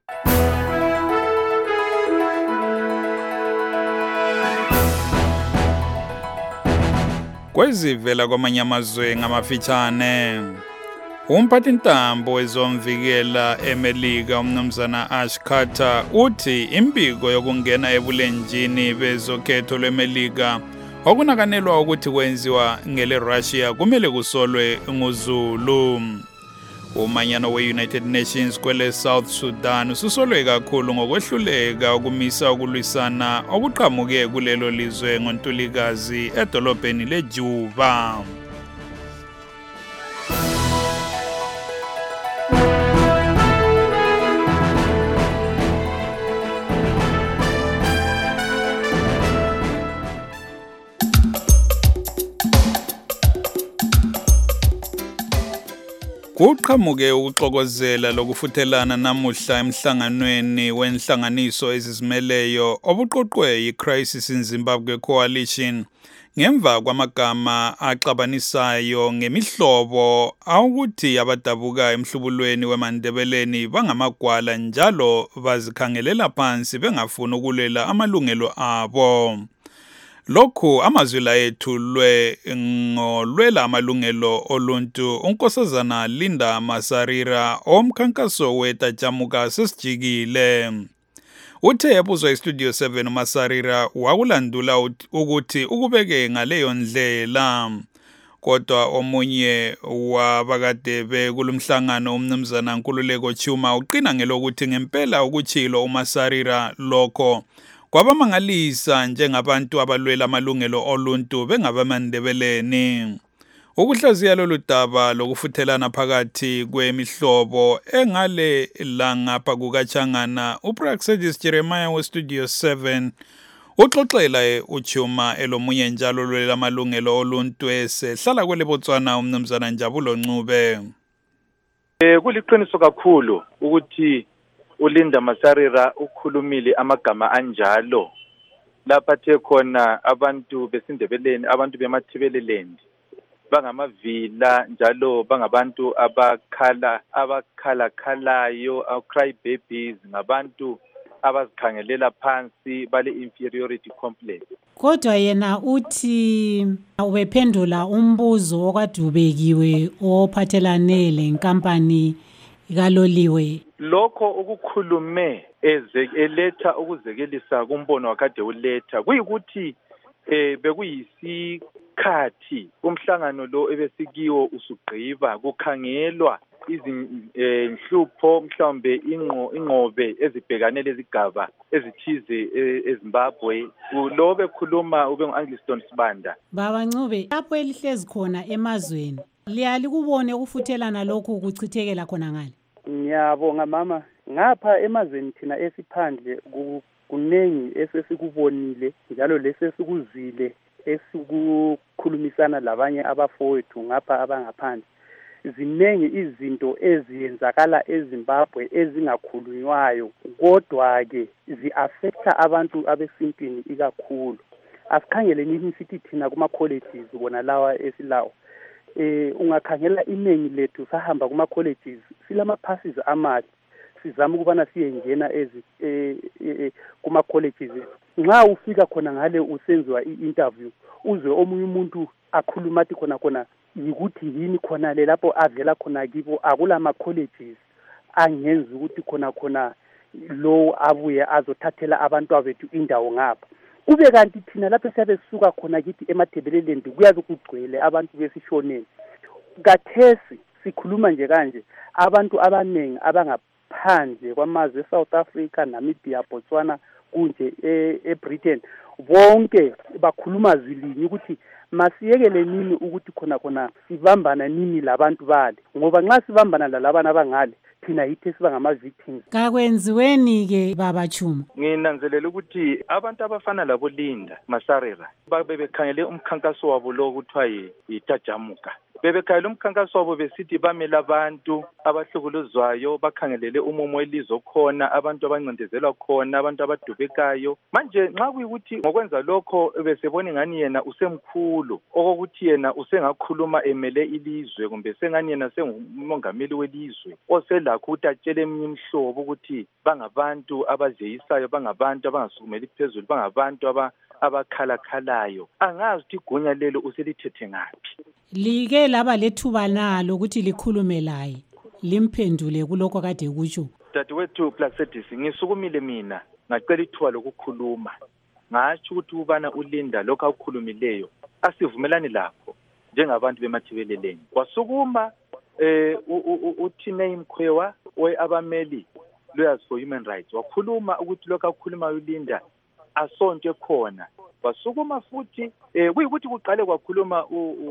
Kwezivela kwamanye amazwe ngamafitshane. Umphathintambo wezomvikela eMelika umnumzana Ash Carter uthi impiko yokungena ebulenjini bezokhetho lweMelika okunakanelwa ukuthi kwenziwa ngele Russia kumele kusolwe nguZulu. Umanyano we-United Nations kwele South Sudan ususolwe kakhulu ngokwehluleka ukumisa ukulwisana okuqhamuke kulelo lizwe ngoNtulikazi edolobheni leJuba. Kuqhamuke ukuxokozela lokufuthelana namuhla emhlanganweni wenhlanganiso ezizimeleyo obuqoqwe yi-Crisis in Zimbabwe Coalition ngemva kwamagama axabanisayo ngemihlobo awukuthi abadabuka emhlubulweni weMandebeleni bangamagwala njalo bazikhangelela phansi bengafuni ukulwela amalungelo abo. Lokhu amazwi la ethulwe ngolwela amalungelo oluntu unkosazana Linda Masarira omkhankaso wetajamuka sesijikile. Uthe ebuzwa iStudio seven uMasarira wakulandula ukuthi ukubeke ngaleyo ndlela. Kodwa omunye wabakade bekulumhlangano umnumzana Nkululeko Chuma uqina ngelokuthi ngempela ukuchilo uMasarira lokho kwabamangalisa njengabantu abalwela amalungelo oluntu bengabamandebeleni. Ukuhlaziya lolu daba lokufuthelana phakathi kwemihlobo engale langapha kukaChangana uPraxedis Jeremiah weStudio seven uxoxela uChuma elomunye njalo lwela amalungelo oluntu esehlala kwele Botswana umnumzana Njabulo Ncube. Eh kuliqiniso kakhulu ukuthi uLinda Masarira ukhulumile amagama anjalo lapha the khona abantu besindebeleni abantu bemathibeleleni bangamavila njalo bangabantu abakhala abakhala khalayo cry babies ngabantu abazikhangelela phansi bale inferiority complex. Kodwa yena uthi ubephendula umbuzo okwadubekiwe ophathelane lenkampani kaloliwe. Lokho ukukhulume eze eletha ukuzekelisa kumbono wakade uletha kuyikuthi eh bekuyisikhathi umhlangano lo ebesikiwo usugqiba kukhangelwa izinhlupho mhlawumbe inqo inqobe ezibhekane lezigaba ezithize eZimbabwe lo bekhuluma ube nguAngliston Sibanda. Baba Ncube lapho elihlezi khona emazweni liyali kubone ukufuthelana lokhu kuchithekela khona ngale. Ngiyabonga mama ngapha emazweni thina esiphandle kunengi esesikubonile njalo lesesikuzile esikukhulumisana labanye abafowethu ngapha abangaphandle. Zinengi izinto eziyenzakala eZimbabwe ezingakhulunywayo kodwa ke zi-affecta abantu abesintwini ikakhulu. Asikhangele nini sithi thina kuma colleges bona lawa esilawo. Eh ungakhangela iningi lethu sahamba kuma colleges silama passes amahle sizama ukubana siyengena ezi eh kuma colleges nxa ufika khona ngale usenziwa i-interview uzwe omunye umuntu akhuluma athi khona khona yikuthi yini khona le lapho avela khona kibo akula ma colleges angenza ukuthi khona khona lo abuye azothathela abantu abethu indawo ngapha. Kube kanti thina lapho siyabe sisuka khona kithi emathebeleleni kuyazi kugcwele abantu besishoneni. Kathesi sikhuluma nje kanje abantu abanengi abangaphandle kwamazwe eSouth Africa, Namibia, Botswana kunje eBritain bonke bakhuluma zilinye ukuthi masiyekele nini ukuthi khona khona sibambana nini labantu bale ngoba nxa sibambana lalabana abangale thina yithi siba ngama victims. Kakwenziweni ke baba Chuma. Nginanzelela ukuthi abantu abafana labo Linda Masarira babe bekhangele umkhankaso wabo lo kuthiwa yitajamuka. Bebekhayela umkhankaso wabo besithi bamela abantu abahlukuluzwayo bakhangelele umumo elizo khona abantu abancendezelwa khona abantu abadubekayo. Manje nxa kuyikuthi ngokwenza lokho besebona ngani yena usemkhulu okokuthi yena usengakhuluma emele ilizwe kumbe sengani yena sengumongameli welizwe oselakho ukuthi atshele eminye imihlobo ukuthi bangabantu abazeyisayo bangabantu abangasukumeli phezulu bangabantu aba abakhala khalayo angazi ukuthi igunya lelo uselithethe ngaphi. Like laba lethuba nalo ukuthi likhulume laye limphendule kuloko kade kutsho. Dadewethu Plaxedis ngisukumile mina ngacela ithuba lokukhuluma ngathi ukuthi ubana uLinda lokho akukhulumileyo asivumelani lapho njengabantu bemathibeleleni. Wasukuma eh uThine Mkhwewa weabameli lawyers for human rights wakhuluma ukuthi lokho akukhuluma uLinda asonke khona. Wasukuma futhi eh kuyikuthi kuqale kwakhuluma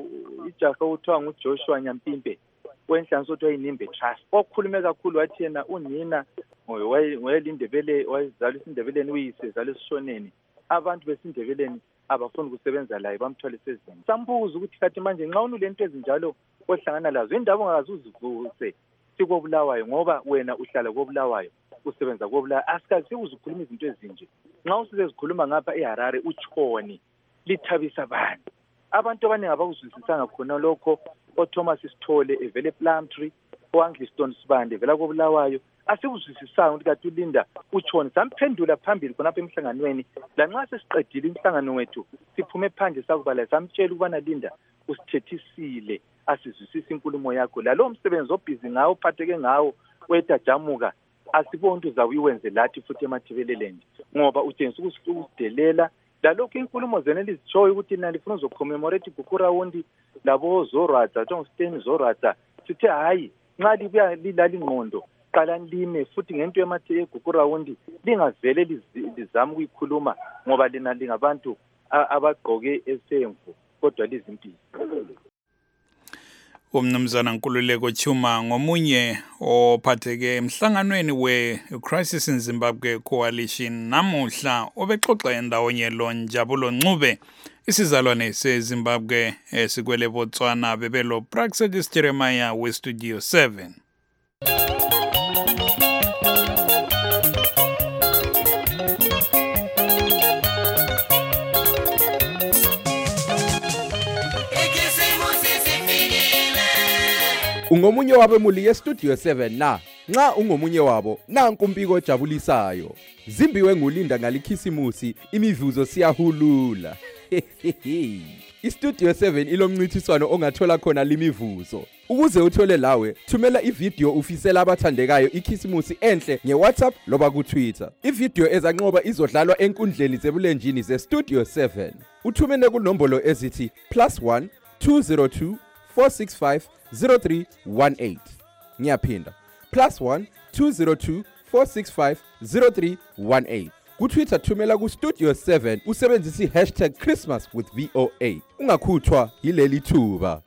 ijaha uthiwa nguJoshua Nyampimpe wenhlanganiso othiwa iNimbe Trust okhulume kakhulu wathi yena unina wayelindebele wayezalwa isindebeleni uyise zalwa esishoneni abantu besindebeleni abafuni ukusebenza laye bamthole sezini. Sambuza ukuthi kathi manje nxa unulento ezinjalo ohlangana lazo indaba ongazi uzivuse sikobulawayo ngoba wena uhlala kobulawayo usebenza kobulawayo asikazi uzukhuluma izinto ezinje. Nxa usizezikhuluma ngapha eHarare utshoni lithabisa abantu. Abantu abaningi abakuzwisisanga khona lokho oThomas Sithole evele Plumtree oAngliston Sibande vela kobulawayo asikuzwisisanga ukuthi kathi uLinda utshoni samphendula phambili khonapha emhlanganweni lanxa sesiqedile imhlangano wethu siphume phandle sakubala samtshela ukubana Linda usithethisile asizwisisa inkulumo yakho lalo msebenzi obhizi ngawo phatheke ngawo wetajamuka asibona ukuthi uzawiwenze lathi futhi emathibeleleni ngoba utshengisa ukusidelela lalokho inkulumo zena lizitshoyo ukuthi nina lifuna uzocommemorate igugu rawundi labo Zorata Tongsteni Zorata sithe hayi nxa libuya lilala ingqondo qala lime futhi ngento emathe egugu rawundi lingavele lizama ukuyikhuluma ngoba lina lingabantu abagqoke esemvu kodwa lizimpilo. Umnumzana Nkululeko Chuma ngomunye ophatheke emhlanganweni we-Crisis in Zimbabwe Coalition namuhla obexoxa endawonye lo Njabulo Ncube isizalwane seZimbabwe esikwele Botswana bebelo Praxedis Jeremiah we Studio seven. Ungomunye wabo emuli ye-Studio seven na, nxa ungomunye wabo, nanku umbiko ojabulisayo. Zimbiwe nguLinda ngalikhisimusi, imivuzo siyahulula. I-Studio seven ilomncithiswano ongathola khona limivuzo. Ukuze uthole lawe, thumela ivideo ufisela abathandekayo ikhisimusi enhle nge-WhatsApp loba ku-Twitter. Ivideo ezanqoba izodlalwa enkundleni zebulenjini ze-Studio seven. Uthumene kunombolo ezithi plus one two zero two four six five zero three one eight. Ngiyaphinda plus one two zero two four six five zero three one eight. Ku-Twitter thumela ku-Studio seven usebenzisa i-hashtag Christmas with V O A. Ungakhuthwa yileli thuba.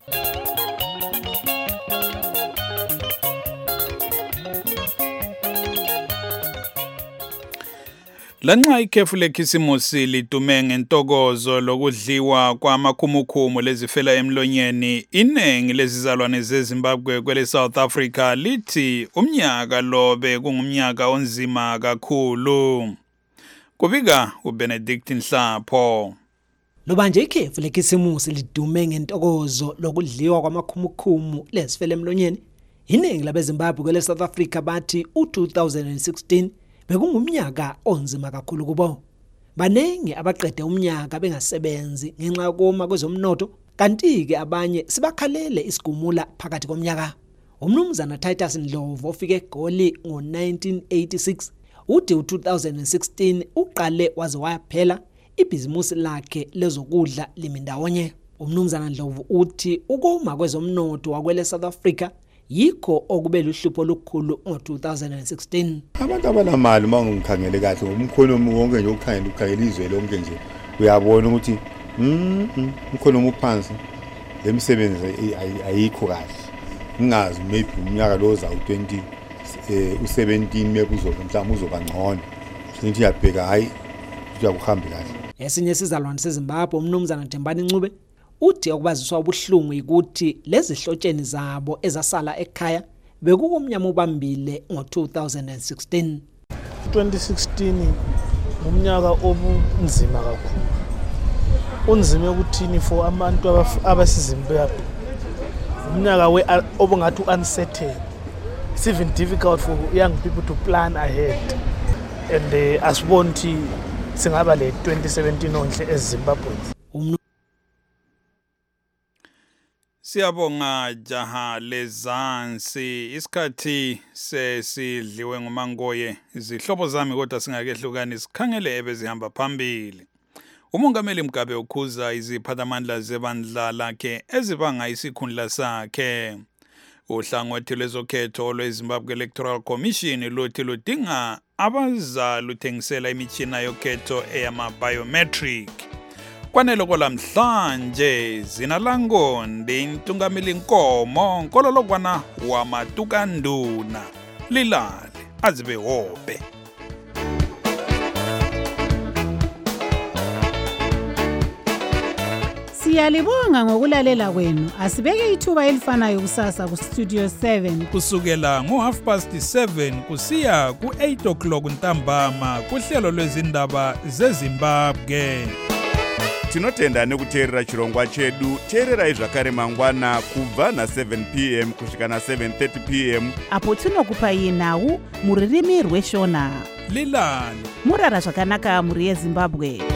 Lanxa ikhefu lekhisimusi lidume ngentokozo lokudliwa kwamakhumukhumu lezifela emlonyeni, inengi lezizalwane zeZimbabwe kwele South Africa lithi umnyaka lo bekungumnyaka onzima kakhulu. Kubika uBenedict Nhlapho. Loba nje ikhefu lekhisimusi lidume ngentokozo lokudliwa kwamakhumukhumu lezifela emlonyeni, inengi labeZimbabwe kwele South Africa bathi u two thousand sixteen bekungumnyaka onzima kakhulu kubo. Banengi abaqede umnyaka bengasebenzi ngenxa yokoma kwezomnotho, kanti ke abanye sibakhalele isigumula phakathi komnyaka. Umnumzana Titus Ndlovu ofike eGoli ngo nineteen eighty-six uthi u two thousand sixteen uqale waze wayaphela ibhizimusi lakhe lezokudla limindawonye. Umnumzana Ndlovu uthi ukoma kwezomnotho wakwele South Africa yikho okube luhlupho olukhulu ngo two thousand sixteen. Abantu abanamali mangikhangele kahle ngomkhonomi wonke nje ukukhangela ukukhangela izwe lonke nje uyabona ukuthi mm umkhonomi uphansi lemsebenzi ayikho kahle. Ngingazi maybe umnyaka lo za u twenty u seventeen maybe uzoba mhlawumbe uzoba ngcono. Sithi yabheka hayi uyakuhamba kahle. Esinye sizalwane seZimbabwe umnumzana Thembani Ncube uthi okubaziswa ubuhlungu ukuthi lezi hlotsheni zabo ezasala ekhaya bekukumnyama ubambile ngo two thousand sixteen. twenty sixteen umnyaka obunzima kakhulu. Unzima ukuthini for abantu abasizimbabwe. Umnyaka we obungathi uncertain. It's even difficult for young people to plan ahead. And uh, asibonthi singaba le twenty seventeen onhle eZimbabwe. Siyabonga jaha lezansi isikhathi sesidliwe ngumangoye izihlobo zami kodwa singakehlukani sikhangele ebezihamba phambili. Umongameli Mugabe ukhuza iziphathamandla zebandla lakhe ezibanga isikhundla sakhe. Uhlangothi lwezokhetho lweZimbabwe Electoral Commission luthi ludinga abazaluthengisela imitshina yokhetho eyama biometric. Kwanele kolamhlanje zinalangondi intungameli inkomo nkololokwana wamatukanduna lilale azibe hobe. Siyalibonga ngokulalela kwenu. Asibeke ithuba elifanayo kusasa ku Studio seven. Kusukela ngo half past seven kusiya ku eight o'clock ntambama kuhlelo lwezindaba zeZimbabwe. Tinotenda nekuteerera chirongwa chedu. Teererai zvakare mangwana kubva na seven p m kusvika na seven thirty p m apo tinokupai nhau muririmi rweshona. Lilani Murara zvakanaka muri yeZimbabwe.